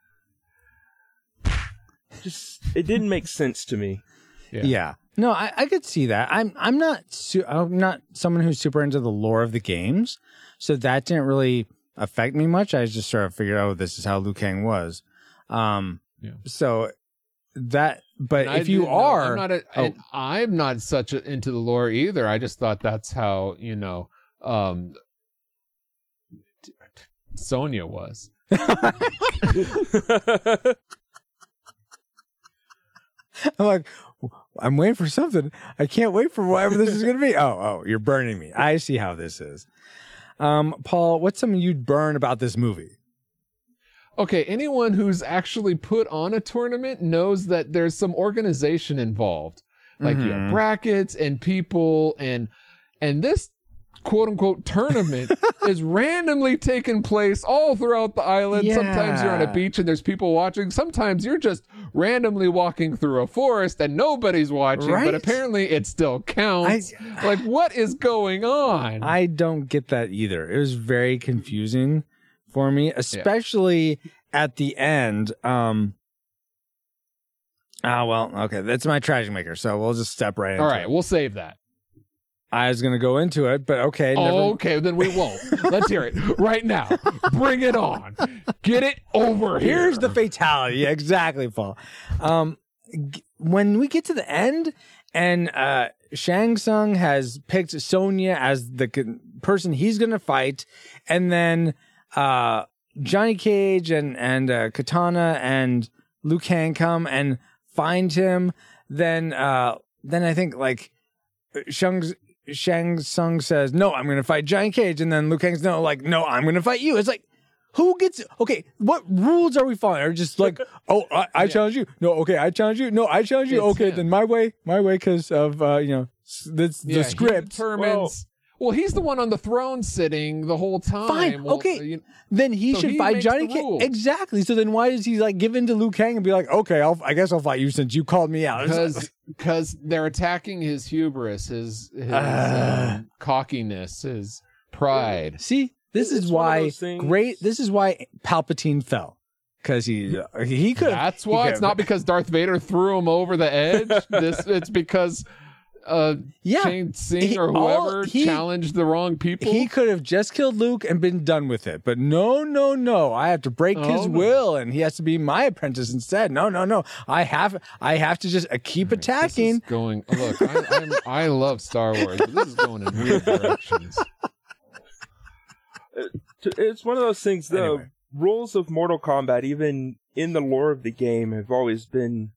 just it didn't make sense to me. Yeah. Yeah. No, I, I could see that. I'm I'm not su- I'm not someone who's super into the lore of the games, so that didn't really affect me much. I just sort of figured, oh, this is how Liu Kang was. Um, Yeah. So that, but And I if you didn't know- are, I'm not, a, oh. and I'm not such a, into the lore either. I just thought that's how you know um, Sonya was. I'm like, I'm waiting for something. I can't wait for whatever this is going to be. Oh, oh, you're burning me. I see how this is. Um, Paul, what's something you'd burn about this movie? Okay, anyone who's actually put on a tournament knows that there's some organization involved. Like you Mhm. have brackets and people and and this quote unquote tournament is randomly taking place all throughout the island. Sometimes you're on a Yeah. beach and there's people watching. Sometimes you're just randomly walking through a forest and nobody's watching, Right? but apparently it still counts. Like what is going on? I don't get that either. It was very confusing for me, especially at the end. Um, ah, well, okay, that's my tragic maker, so we'll just step right into all right, it. we'll save that. I was gonna go into it, but okay, never. Oh, okay, then we won't. Let's hear it right now. Bring it on. Get it over here. Here's the fatality. Yeah, exactly, Paul. Um, g- when we get to the end and uh, Shang Tsung has picked Sonya as the con- person he's going to fight, and then uh, Johnny Cage and, and uh, Katana and Liu Kang come and find him, then uh, then I think like Shang Shang Tsung says, "No, I'm going to fight Johnny Cage," and then Liu Kang's no, like, "No, I'm going to fight you." It's like, who gets okay? What rules are we following? Are just like, oh, I, I yeah. challenge you. No, okay, I challenge you. No, I challenge you. It's okay, him. Then my way, my way, because of uh, you know, this yeah, the script. He determines. Well, he's the one on the throne sitting the whole time. Fine, well, okay. Uh, you, then he so should he fight Johnny Cage. Exactly. So then why does he like give in to Liu Kang and be like, okay, I'll, I guess I'll fight you since you called me out? Because because they're attacking his hubris, his his uh, um, cockiness, his pride. See, this is why great. This is why Palpatine fell. Because he uh, he could. That's why it's not because Darth Vader threw him over the edge. This it's because. Uh, yeah, Shang Tsung or whoever all, he, challenged the wrong people. He could have just killed Luke and been done with it. But no, no, no. I have to break oh, his no. will, and he has to be my apprentice instead. No, no, no. I have, I have to just uh, keep right, attacking. This is going. Look, I, I'm, I love Star Wars, but this is going in weird directions. It's one of those things. The anyway. rules of Mortal Kombat, even in the lore of the game, have always been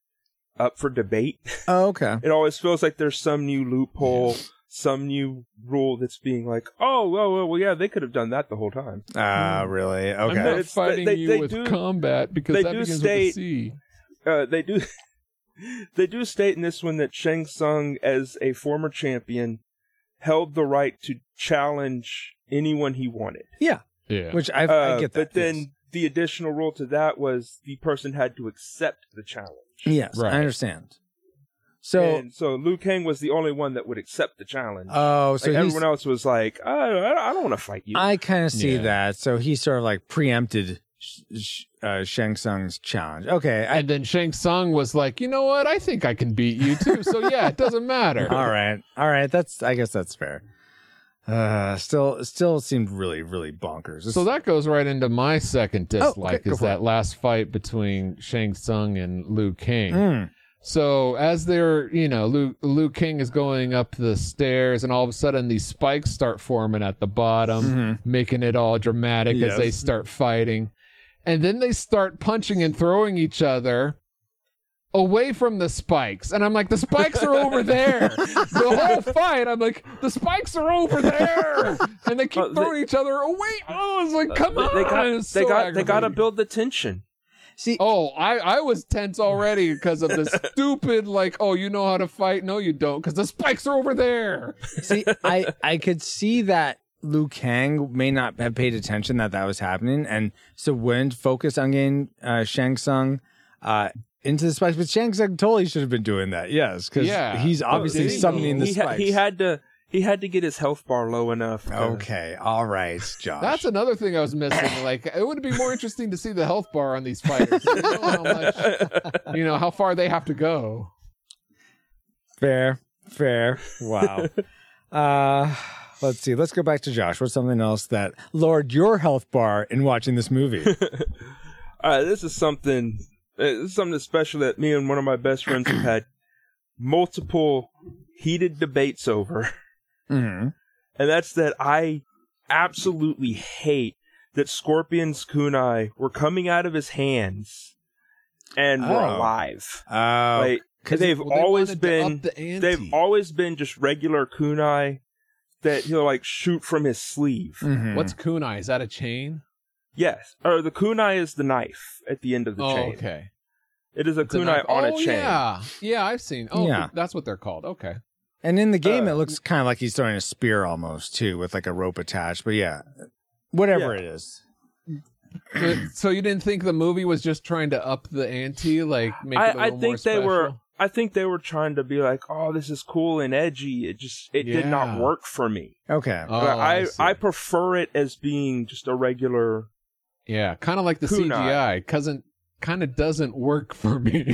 up for debate. Oh, okay. It always feels like there's some new loophole, yeah. some new rule that's being like, oh, well, well, well, yeah, they could have done that the whole time. Ah, uh, really? Okay. I'm not it's, fighting they, you they with do, combat because that begins state, with a C. Uh, they do, they do state in this one that Shang Tsung, as a former champion, held the right to challenge anyone he wanted. Yeah. Yeah. Which I, uh, I get that. But then yes. the additional rule to that was the person had to accept the challenge. Yes, right. I understand. So, and so Liu Kang was the only one that would accept the challenge. Oh, so like everyone else was like, I, I don't want to fight you. I kind of see yeah. that. So he sort of like preempted uh, Shang Tsung's challenge. Okay. I, and then Shang Tsung was like, you know what? I think I can beat you too. So yeah, it doesn't matter. All right. All right. That's, I guess that's fair. Uh, still, still seemed really, really bonkers. So that goes right into my second dislike oh, okay. is that it. last fight between Shang Tsung and Liu Kang. Mm. So as they're, you know, Liu, Liu Kang is going up the stairs and all of a sudden these spikes start forming at the bottom, mm-hmm. making it all dramatic yes. as they start fighting. And then they start punching and throwing each other away from the spikes, and I'm like, the spikes are over there. The whole fight, I'm like, the spikes are over there, and they keep uh, throwing they, each other away. Oh, it's like, come uh, on! They got, so they got, they got to build the tension. See, oh, I, I was tense already because of this stupid, like, oh, you know how to fight? No, you don't, because the spikes are over there. See, I, I could see that Liu Kang may not have paid attention that that was happening, and so wouldn't focus on getting uh, Shang Tsung uh, into the spikes. But Shang Tsung totally should have been doing that, yes, because yeah. he's obviously he, summoning the he, spikes. He had to. He had to get his health bar low enough. To... Okay, all right, Josh. That's another thing I was missing. Like, it would be more interesting to see the health bar on these fighters. You know how much, you know, how far they have to go. Fair, fair. Wow. uh, let's see. Let's go back to Josh. What's something else that lowered your health bar in watching this movie? All right, this is something. This is something special that me and one of my best friends have had multiple heated debates over. Mm-hmm. And that's that I absolutely hate that Scorpion's kunai were coming out of his hands and oh. were alive. Oh, like they've well, they always been the they've always been just regular kunai that he'll like shoot from his sleeve. Mm-hmm. What's kunai? Is that a chain? Yes. Or the kunai is the knife at the end of the oh, chain. Okay. It is a it's kunai a on oh, a chain. Yeah. Yeah, I've seen. Oh, yeah. That's what they're called. Okay. And in the game, uh, it looks kind of like he's throwing a spear almost, too, with like a rope attached. But yeah, whatever yeah. it is. So, so you didn't think the movie was just trying to up the ante, like make I, it a little I think more they special? were. I think they were trying to be like, "Oh, this is cool and edgy." It just it yeah. did not work for me. Okay, oh, I I, I prefer it as being just a regular. Yeah, kind of like the kunai. C G I, cause it kind of doesn't work for me.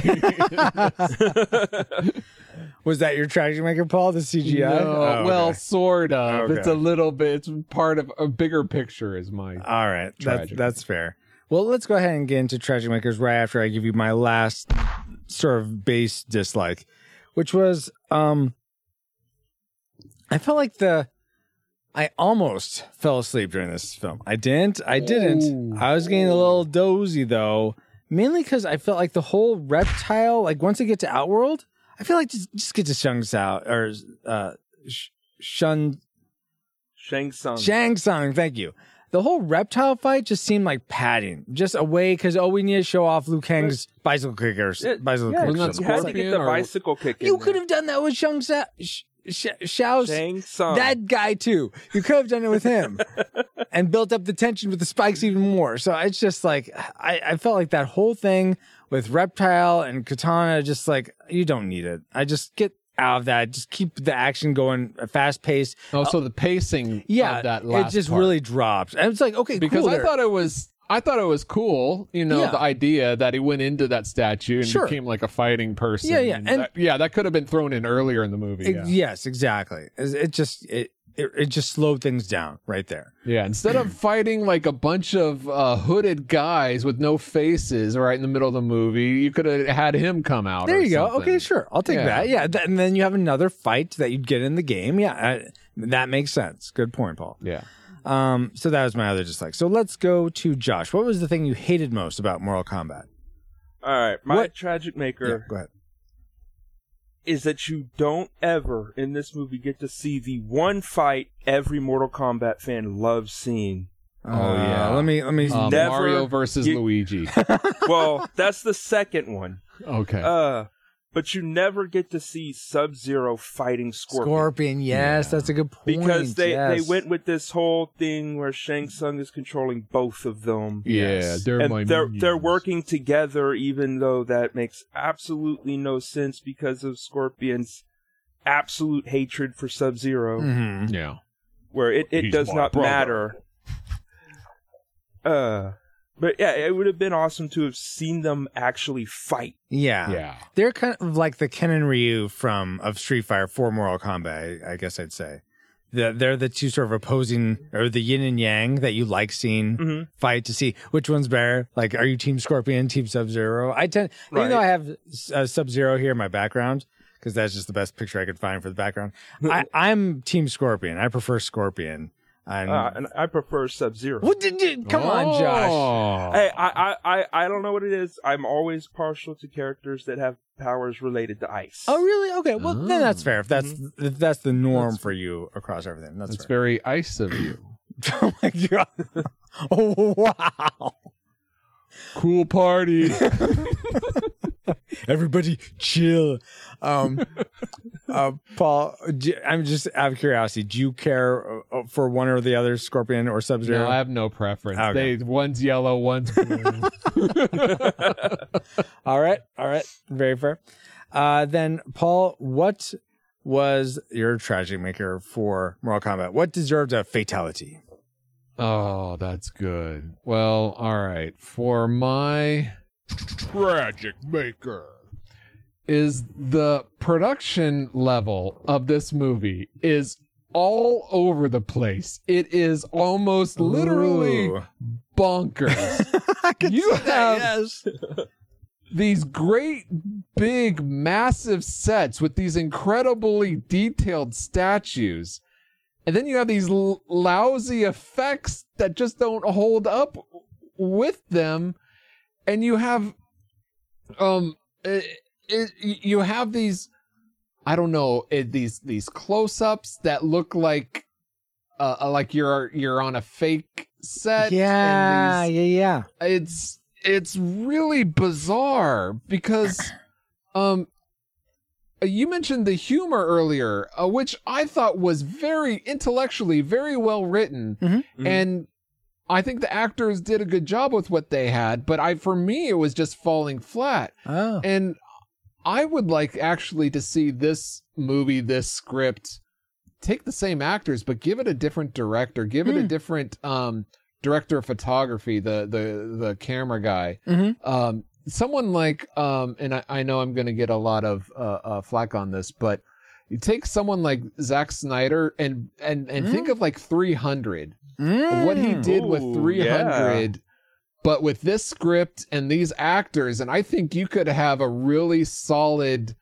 Was that your Tragic Maker, Paul? The C G I? No, oh, okay. well, sort of. Okay. It's a little bit. It's part of a bigger picture. Is my all right? That's that's fair. Well, let's go ahead and get into Tragic Makers right after I give you my last sort of base dislike, which was um, I felt like the I almost fell asleep during this film. I didn't. I didn't. Ooh. I was getting a little dozy though, mainly because I felt like the whole reptile, like once they get to Outworld, I feel like just just get to Shang Tsung or uh, Sh- Shun Shang Tsung. Shang Tsung. Thank you. The whole reptile fight just seemed like padding, just a way because oh, we need to show off Liu Kang's bicycle kickers. Yeah, bicycle yeah, kick. Wasn't that you had to Scorpion get the or- bicycle kick in You there. could have done that with Shang Tsung. Sh- Sh- Xiao's Shang Tsung. that guy too. You could have done it with him and built up the tension with the spikes even more. So it's just like I, I felt like that whole thing with Reptile and Katana, just like you don't need it. I just get out of that. Just keep the action going, fast paced. Oh, so the pacing Yeah, of that it last just part. really drops. And it's like okay, because cool I there. thought it was I thought it was cool, you know, Yeah. the idea that he went into that statue and Sure. became like a fighting person. Yeah, yeah, and and- that, yeah, that could have been thrown in earlier in the movie. It- Yeah, Yes, exactly. It, it just it, it it just slowed things down right there. yeah. Instead of fighting like a bunch of uh, hooded guys with no faces right in the middle of the movie, you could have had him come out. There or you go. something. Okay, sure. I'll take Yeah. that. Yeah, th- and then you have another fight that you'd get in the game. Yeah, I, that makes sense. Good point, Paul. Yeah. Um, so that was my other dislike. So let's go to Josh. What was the thing you hated most about Mortal Kombat? All right, my What- tragic Yeah, maker go ahead. is that you don't ever in this movie get to see the one fight every Mortal Kombat fan loves seeing. Oh, yeah. Uh, Let me let me. Um, Never Mario versus get- Luigi. Well, that's the second one. Okay. Uh, but you never get to see Sub-Zero fighting Scorpion. Scorpion. Yes, Yeah. that's a good point. Because they, yes. they went with this whole thing where Shang Tsung is controlling both of them. yeah, yes. they're my and they're they're minions. working together, even though that makes absolutely no sense because of Scorpion's absolute hatred for Sub-Zero, Mhm. Yeah. where it, it He's does my not brother. matter. Uh, but yeah, it would have been awesome to have seen them actually fight. Yeah. Yeah. They're kind of like the Ken and Ryu from of Street Fighter for Mortal Kombat, I, I guess I'd say. The, they're the two sort of opposing, or the yin and yang that you like seeing Mhm. fight to see which one's better. Like, are you Team Scorpion, Team Sub-Zero? I tend, even Right. though I have uh, Sub-Zero here in my background, because that's just the best picture I could find for the background, I, I'm Team Scorpion. I prefer Scorpion. And, Uh, and I prefer Sub-Zero. what did you, come on, Josh. Oh. Hey, I, I, I, I don't know what it is. I'm always partial to characters that have powers related to ice. Oh, really? Okay. Well, then that's Oh. fair. If that's if that's the norm for you across everything, that's, That's fair. very ice of you. Oh my god! Oh wow! Cool party. Everybody, chill. Um, uh, Paul, do, I'm just out of curiosity. Do you care uh, for one or the other, Scorpion or Sub Zero? No, I have no preference. Okay. They one's yellow, one's blue. All right, all right, very fair. Uh, then, Paul, what was your tragic maker for Mortal Kombat? What deserved a fatality? Oh, that's good. Well, all right. For my tragic maker is the production level of this movie is all over the place. It is almost literally Ooh. bonkers. I could You see that, have- yes. These great, big, massive sets with these incredibly detailed statues. And then you have these l- lousy effects that just don't hold up with them. And you have, um, it, it, you have these, I don't know, it, these, these close-ups that look like, uh, like you're, you're on a fake set. Yeah, and yeah, yeah. these, it's, it's really bizarre because, um, you mentioned the humor earlier, uh, which I thought was very intellectually, very well written. Mhm. And I think the actors did a good job with what they had, but I, for me, it was just falling flat. Oh. And I would like actually to see this movie, this script, take the same actors, but give it a different director, give it a Hmm. different, um, director of photography, the, the, the camera guy. Mhm. Um, someone like, um, and I, I know I'm going to get a lot of, uh, uh, flack on this, but you take someone like Zack Snyder and, and, and think of like three hundred. Mm. What he did with Ooh, three hundred, but with this script and these actors, and I think you could have a really solid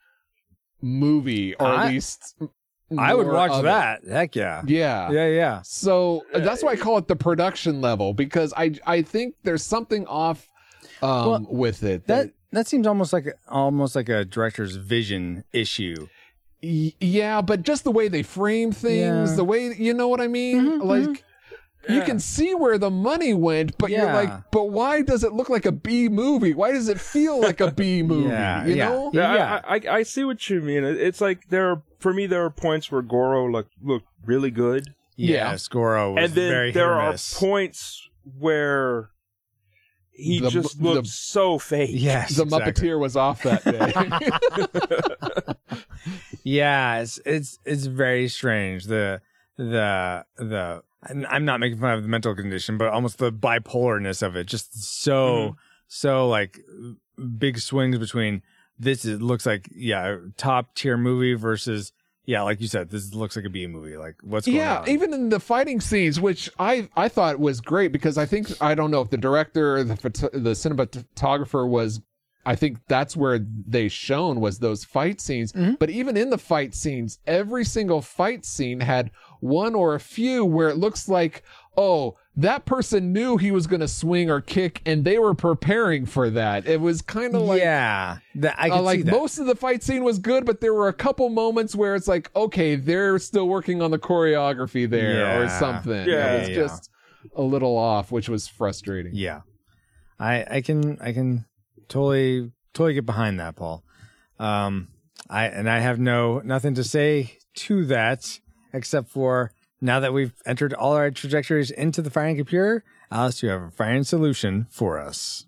movie, or I- at least I would more watch of it. that. Heck yeah. Yeah. Yeah, yeah. So uh, that's why I call it the production level, because I I think there's something off um, Well, with it. That that seems almost like almost like a director's vision issue. Y- yeah, but just the way they frame things, Yeah. the way, you know what I mean? Mhm, like, you Yeah. can see where the money went, but you're Yeah. like, but why does it look like a B movie? Why does it feel like a B movie? Yeah, you yeah. know? Yeah, Yeah. I, I I see what you mean. It- It's like there are, for me, there are points where Goro look look really good, Yeah, Yeah. Goro was and then very there hit or are miss. points where he The- just the- looks so fake. Yes, The exactly. Muppeteer was off that day. Yeah, it's it's it's very strange. The the the I'm I'm not making fun of the mental condition, but almost the bipolarness of it. Just so Mhm. so like big swings between this. It looks like yeah top tier movie versus yeah like you said this looks like a B movie. Like what's going Yeah, on? even in the fighting scenes, which I I thought was great because I think I don't know if the director or the photo- the cinematographer was. I think that's where they shone was those fight scenes. Mhm. But even in the fight scenes, every single fight scene had one or a few where it looks like, oh, that person knew he was going to swing or kick, and they were preparing for that. It was kind of like. yeah, that, I Uh, can like see that. most of the fight scene was good, but there were a couple moments where it's like, okay, they're still working on the choreography there or Yeah. something. Yeah, it was yeah. just a little off, which was frustrating. Yeah, I I can I can totally totally get behind that, Paul. Um, I and I have no nothing to say to that except for now that we've entered all our trajectories into the firing computer, Alice, you have a firing solution for us.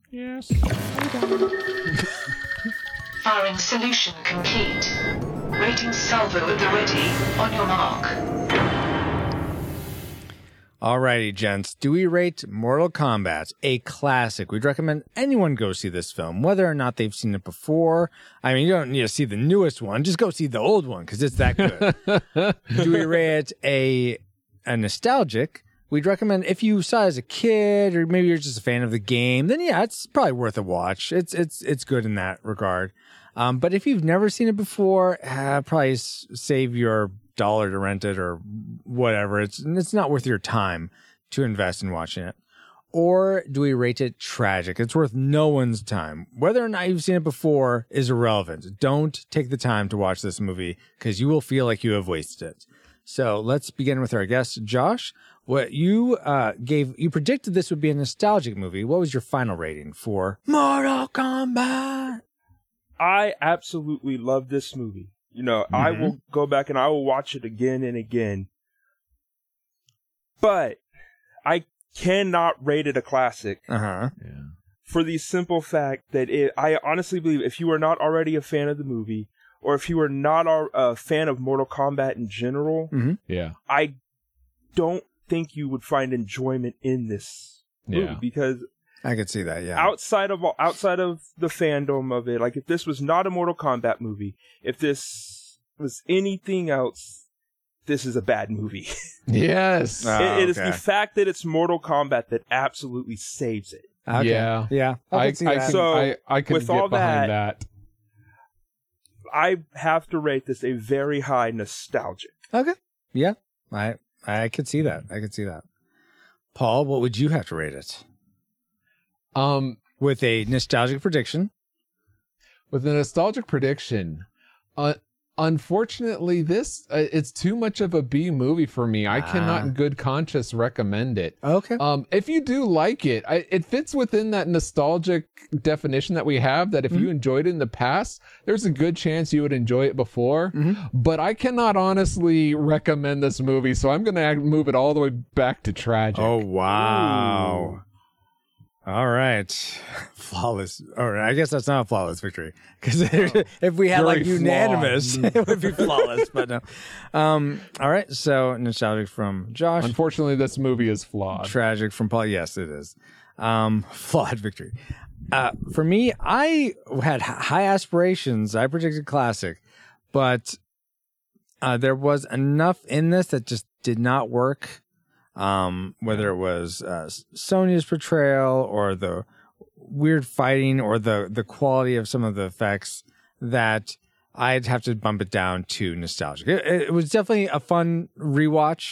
Firing solution complete. Rating salvo at the ready. On your mark. Alrighty, gents. Do we rate Mortal Kombat a classic? We'd recommend anyone go see this film, whether or not they've seen it before. I mean, you don't need to see the newest one. Just go see the old one because it's that good. Do we rate it a, a nostalgic? We'd recommend if you saw it as a kid or maybe you're just a fan of the game, then yeah, it's probably worth a watch. It's it's it's good in that regard. Um, but if you've never seen it before, uh, probably s- save your dollar to rent it or whatever. It's it's not worth your time to invest in watching it. Or do we rate it tragic? It's worth no one's time. Whether or not you've seen it before is irrelevant. Don't take the time to watch this movie because you will feel like you have wasted it. So let's begin with our guest, Josh. What you uh, gave, you predicted this would be a nostalgic movie. What was your final rating for Mortal Kombat? I absolutely love this movie. You know, I Mhm. will go back and I will watch it again and again. But I cannot rate it a classic Uh huh. Yeah. for the simple fact that it, I honestly believe if you are not already a fan of the movie, or if you are not a, a fan of Mortal Kombat in general, Yeah. I don't think you would find enjoyment in this movie Yeah. because I could see that. Yeah. outside of all- outside of the fandom of it, like if this was not a Mortal Kombat movie, if this was anything else, this is a bad movie. Yes. Uh, it, it is okay. the fact that it's Mortal Kombat that absolutely saves it. Okay. Yeah. Yeah. I, I, could see I, that. can, So, I, I can with get all behind that. I have to rate this a very high nostalgic. Okay. Yeah. I I could see that. I could see that. Paul, what would you have to rate it? Um, With a nostalgic prediction. with a nostalgic prediction, uh, unfortunately, this uh, it's too much of a B movie for me. I cannot, Ah. in good conscience, recommend it. Okay. Um, if you do like it, I, it fits within that nostalgic definition that we have. That if you enjoyed it in the past, there's a good chance you would enjoy it before. Mhm. But I cannot honestly recommend this movie, so I'm gonna move it all the way back to tragic. Oh, wow. All right. Flawless. Or I guess that's not a flawless victory. Because if we had Very like unanimous, flawed. it would be flawless. But no. Um, all right. So nostalgic from Josh. Unfortunately, this movie is flawed. Tragic from Paul. Yes, it is. Um, flawed victory. Uh, for me, I had h- high aspirations. I predicted classic, but uh, there was enough in this that just did not work. Um, whether it was uh, Sonya's portrayal or the weird fighting or the the quality of some of the effects, that I'd have to bump it down to nostalgic. It, it was definitely a fun rewatch.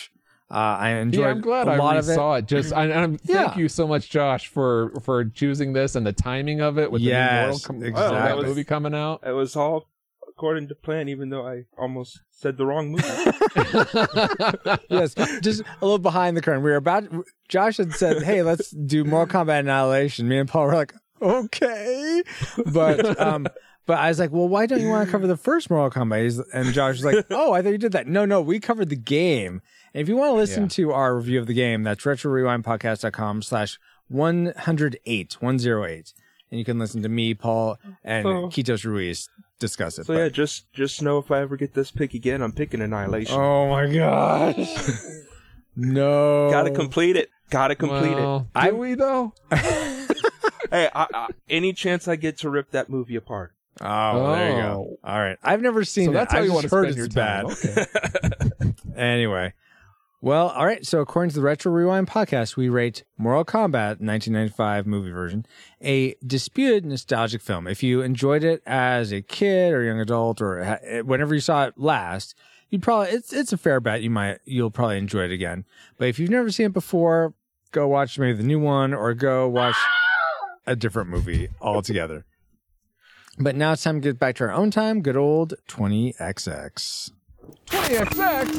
Uh, I enjoyed Yeah, I'm glad a I lot really of it. saw it. Just, I, I'm, thank Yeah. you so much, Josh, for for choosing this and the timing of it with the Yes, new Mortal Com- exactly. uh, That movie coming out. It was all according to plan, even though I almost said the wrong movie. Yes, just a little behind the curtain. We were about. Josh had said, "Hey, let's do Mortal Kombat Annihilation." Me and Paul were like, "Okay," but um, but I was like, "Well, why don't you want to cover the first Mortal Kombat?" He's, and Josh was like, "Oh, I thought you did that." No, no, we covered the game. And if you want to listen Yeah. to our review of the game, that's retro rewind podcast dot com slash one hundred eight one hundred eight, and you can listen to me, Paul, and Oh. Kitos Ruiz discuss it. So But- yeah, just just know if I ever get this pick again, I'm picking Annihilation. Oh my gosh. No. Gotta complete it. Gotta complete well, do I- we though? it. Hey, I, I, any chance I get to rip that movie apart. Oh, there you go. Oh. All right. I've never seen So it. that's how I've you just want to heard spend your it's time. bad. Okay. Anyway. Well, all right. So according to the Retro Rewind podcast, we rate Mortal Kombat nineteen ninety-five movie version a disputed nostalgic film. If you enjoyed it as a kid or young adult or ha- whenever you saw it last, you'd probably it's it's a fair bet you might you'll probably enjoy it again. But if you've never seen it before, go watch maybe the new one or go watch a different movie altogether. But now it's time to get back to our own time, good old twenty X X. twenty X X.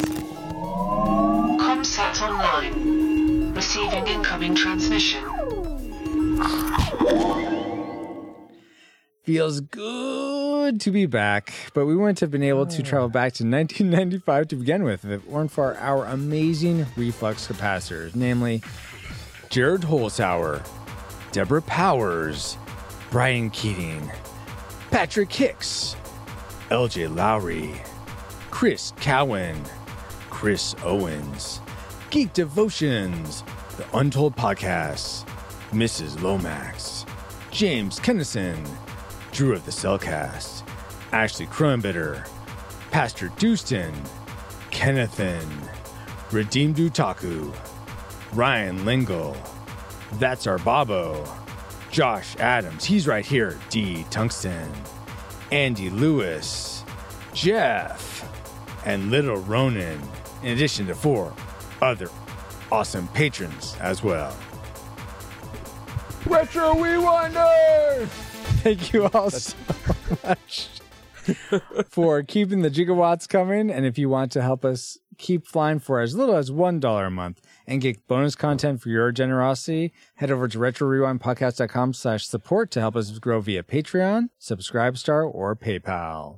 Comsat online. Receiving incoming transmission. Feels good to be back, but we wouldn't have been able to travel back to nineteen ninety-five to begin with if it weren't for our amazing reflux capacitors, namely Jared Holzhauer, Deborah Powers, Brian Keating, Patrick Hicks, L J Lowry, Chris Cowan, Chris Owens, Geek Devotions, The Untold Podcasts, Missus Lomax, James Kennison, Drew of the Cellcast, Ashley Cronenbitter, Pastor Dustin, Kennethan, Redeemed Utaku, Ryan Lingle, That's Our Babo, Josh Adams, he's right here, D. Tungsten, Andy Lewis, Jeff, and Little Ronan, in addition to four other awesome patrons as well. Retro Rewinders. Thank you all so much for keeping the gigawatts coming. And if you want to help us keep flying for as little as one dollar a month and get bonus content for your generosity, head over to retro rewind podcast dot com slash support to help us grow via Patreon, Subscribestar, or PayPal.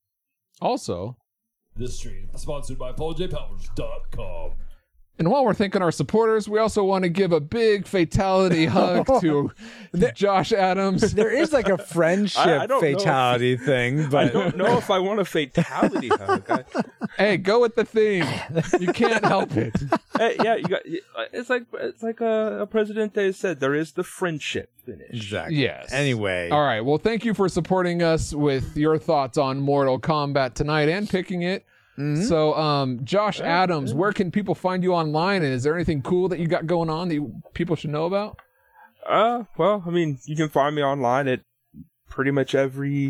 Also, This stream is sponsored by paul j powers dot com. and while we're thanking our supporters, we also want to give a big fatality hug to Josh Adams. There is like a friendship I- I don't know if- fatality thing, I but don't know if I want a fatality hug. I, Hey, go with the theme. You can't help it. hey, yeah, you got. It's like it's like a, a Presidente said. There is the friendship finish. exactly. Yes. Anyway. All right. Well, thank you for supporting us with your thoughts on Mortal Kombat tonight and picking it. So, um, Josh Adams, where can people find you online? And is there anything cool that you got going on that you, people should know about? Uh, well, I mean, you can find me online at pretty much every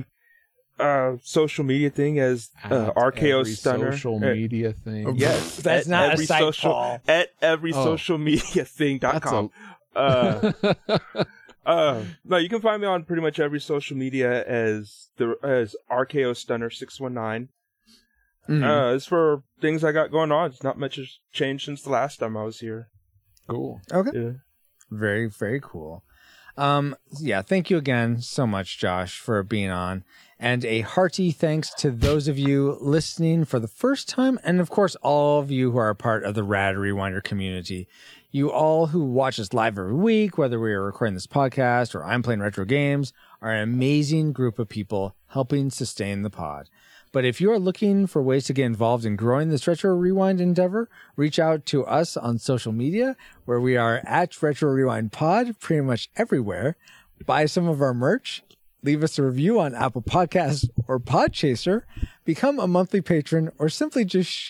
uh social media thing as uh, At R K O every Stunner. social Uh, media thing. Yes, That's at not a every site, social Paul. at every Oh. social media thing dot That's com. Uh, uh, no, you can find me on pretty much every social media as the as R K O Stunner six one nine. Mhm. Uh, as for things I got going on, it's not much has changed since the last time I was here. Cool. Okay. Yeah. Very, very cool. Um, yeah, thank you again so much, Josh, for being on. And a hearty thanks to those of you listening for the first time. And of course, all of you who are a part of the Rad Rewinder community. You all who watch us live every week, whether we are recording this podcast or I'm playing retro games, are an amazing group of people helping sustain the pod. But if you are looking for ways to get involved in growing this Retro Rewind endeavor, reach out to us on social media, where we are at Retro Rewind Pod pretty much everywhere. Buy some of our merch, leave us a review on Apple Podcasts or Podchaser, become a monthly patron, or simply just sh-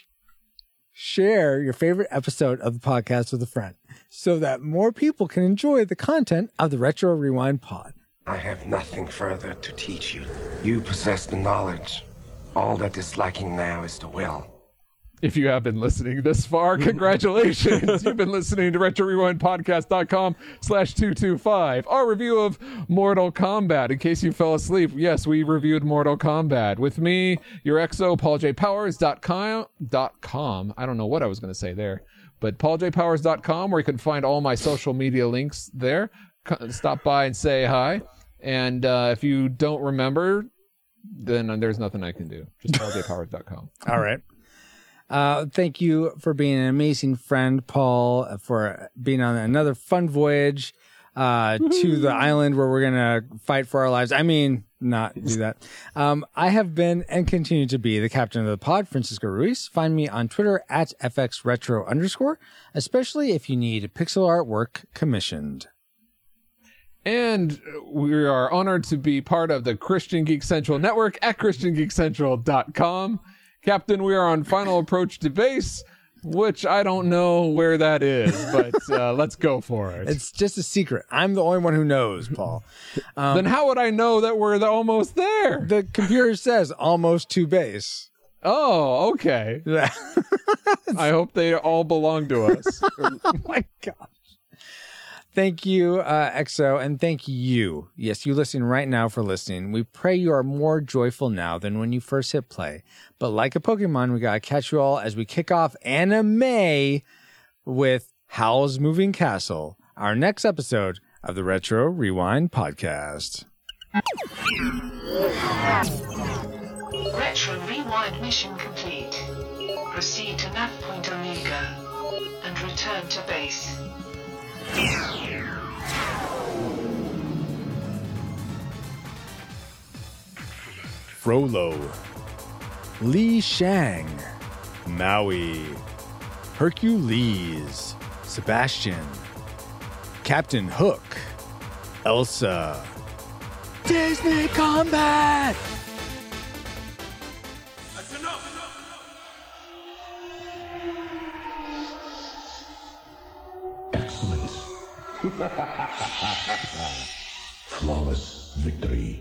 share your favorite episode of the podcast with a friend so that more people can enjoy the content of the Retro Rewind Pod. I have nothing further to teach you. You possess the knowledge. All that is lacking now is the will. If you have been listening this far, congratulations. You've been listening to retro rewind podcast dot com slash two two five. Our review of Mortal Kombat. In case you fell asleep, yes, we reviewed Mortal Kombat. With me, your X O, Paul J Powers dot com. I don't know what I was going to say there. But Paul J Powers dot com, where you can find all my social media links there. Stop by and say hi. And uh, if you don't remember, then there's nothing I can do. Just Paul J Powers dot com. All right. Uh, thank you for being an amazing friend, Paul, for being on another fun voyage uh, to the island where we're going to fight for our lives. I mean, not do that. Um, I have been and continue to be the captain of the pod, Francisco Ruiz. Find me on Twitter at F X Retro underscore, especially if you need pixel artwork commissioned. And we are honored to be part of the Christian Geek Central Network at Christian Geek Central dot com. Captain, we are on Final Approach to Base, which I don't know where that is, but uh, let's go for it. It's just a secret. I'm the only one who knows, Paul. Um, then how would I know that we're the, almost there? The computer says almost to base. Oh, okay. I hope they all belong to us. Oh my gosh. Thank you, uh, X O, and thank you. Yes, you listening right now for listening. We pray you are more joyful now than when you first hit play. But like a Pokemon, we gotta catch you all as we kick off anime with Howl's Moving Castle, our next episode of the Retro Rewind Podcast. Retro Rewind mission complete. Proceed to nav point Omega and return to base. Frollo, Li Shang, Maui, Hercules, Sebastian, Captain Hook, Elsa, Disney Combat! That's enough! Excellence. Flawless victory.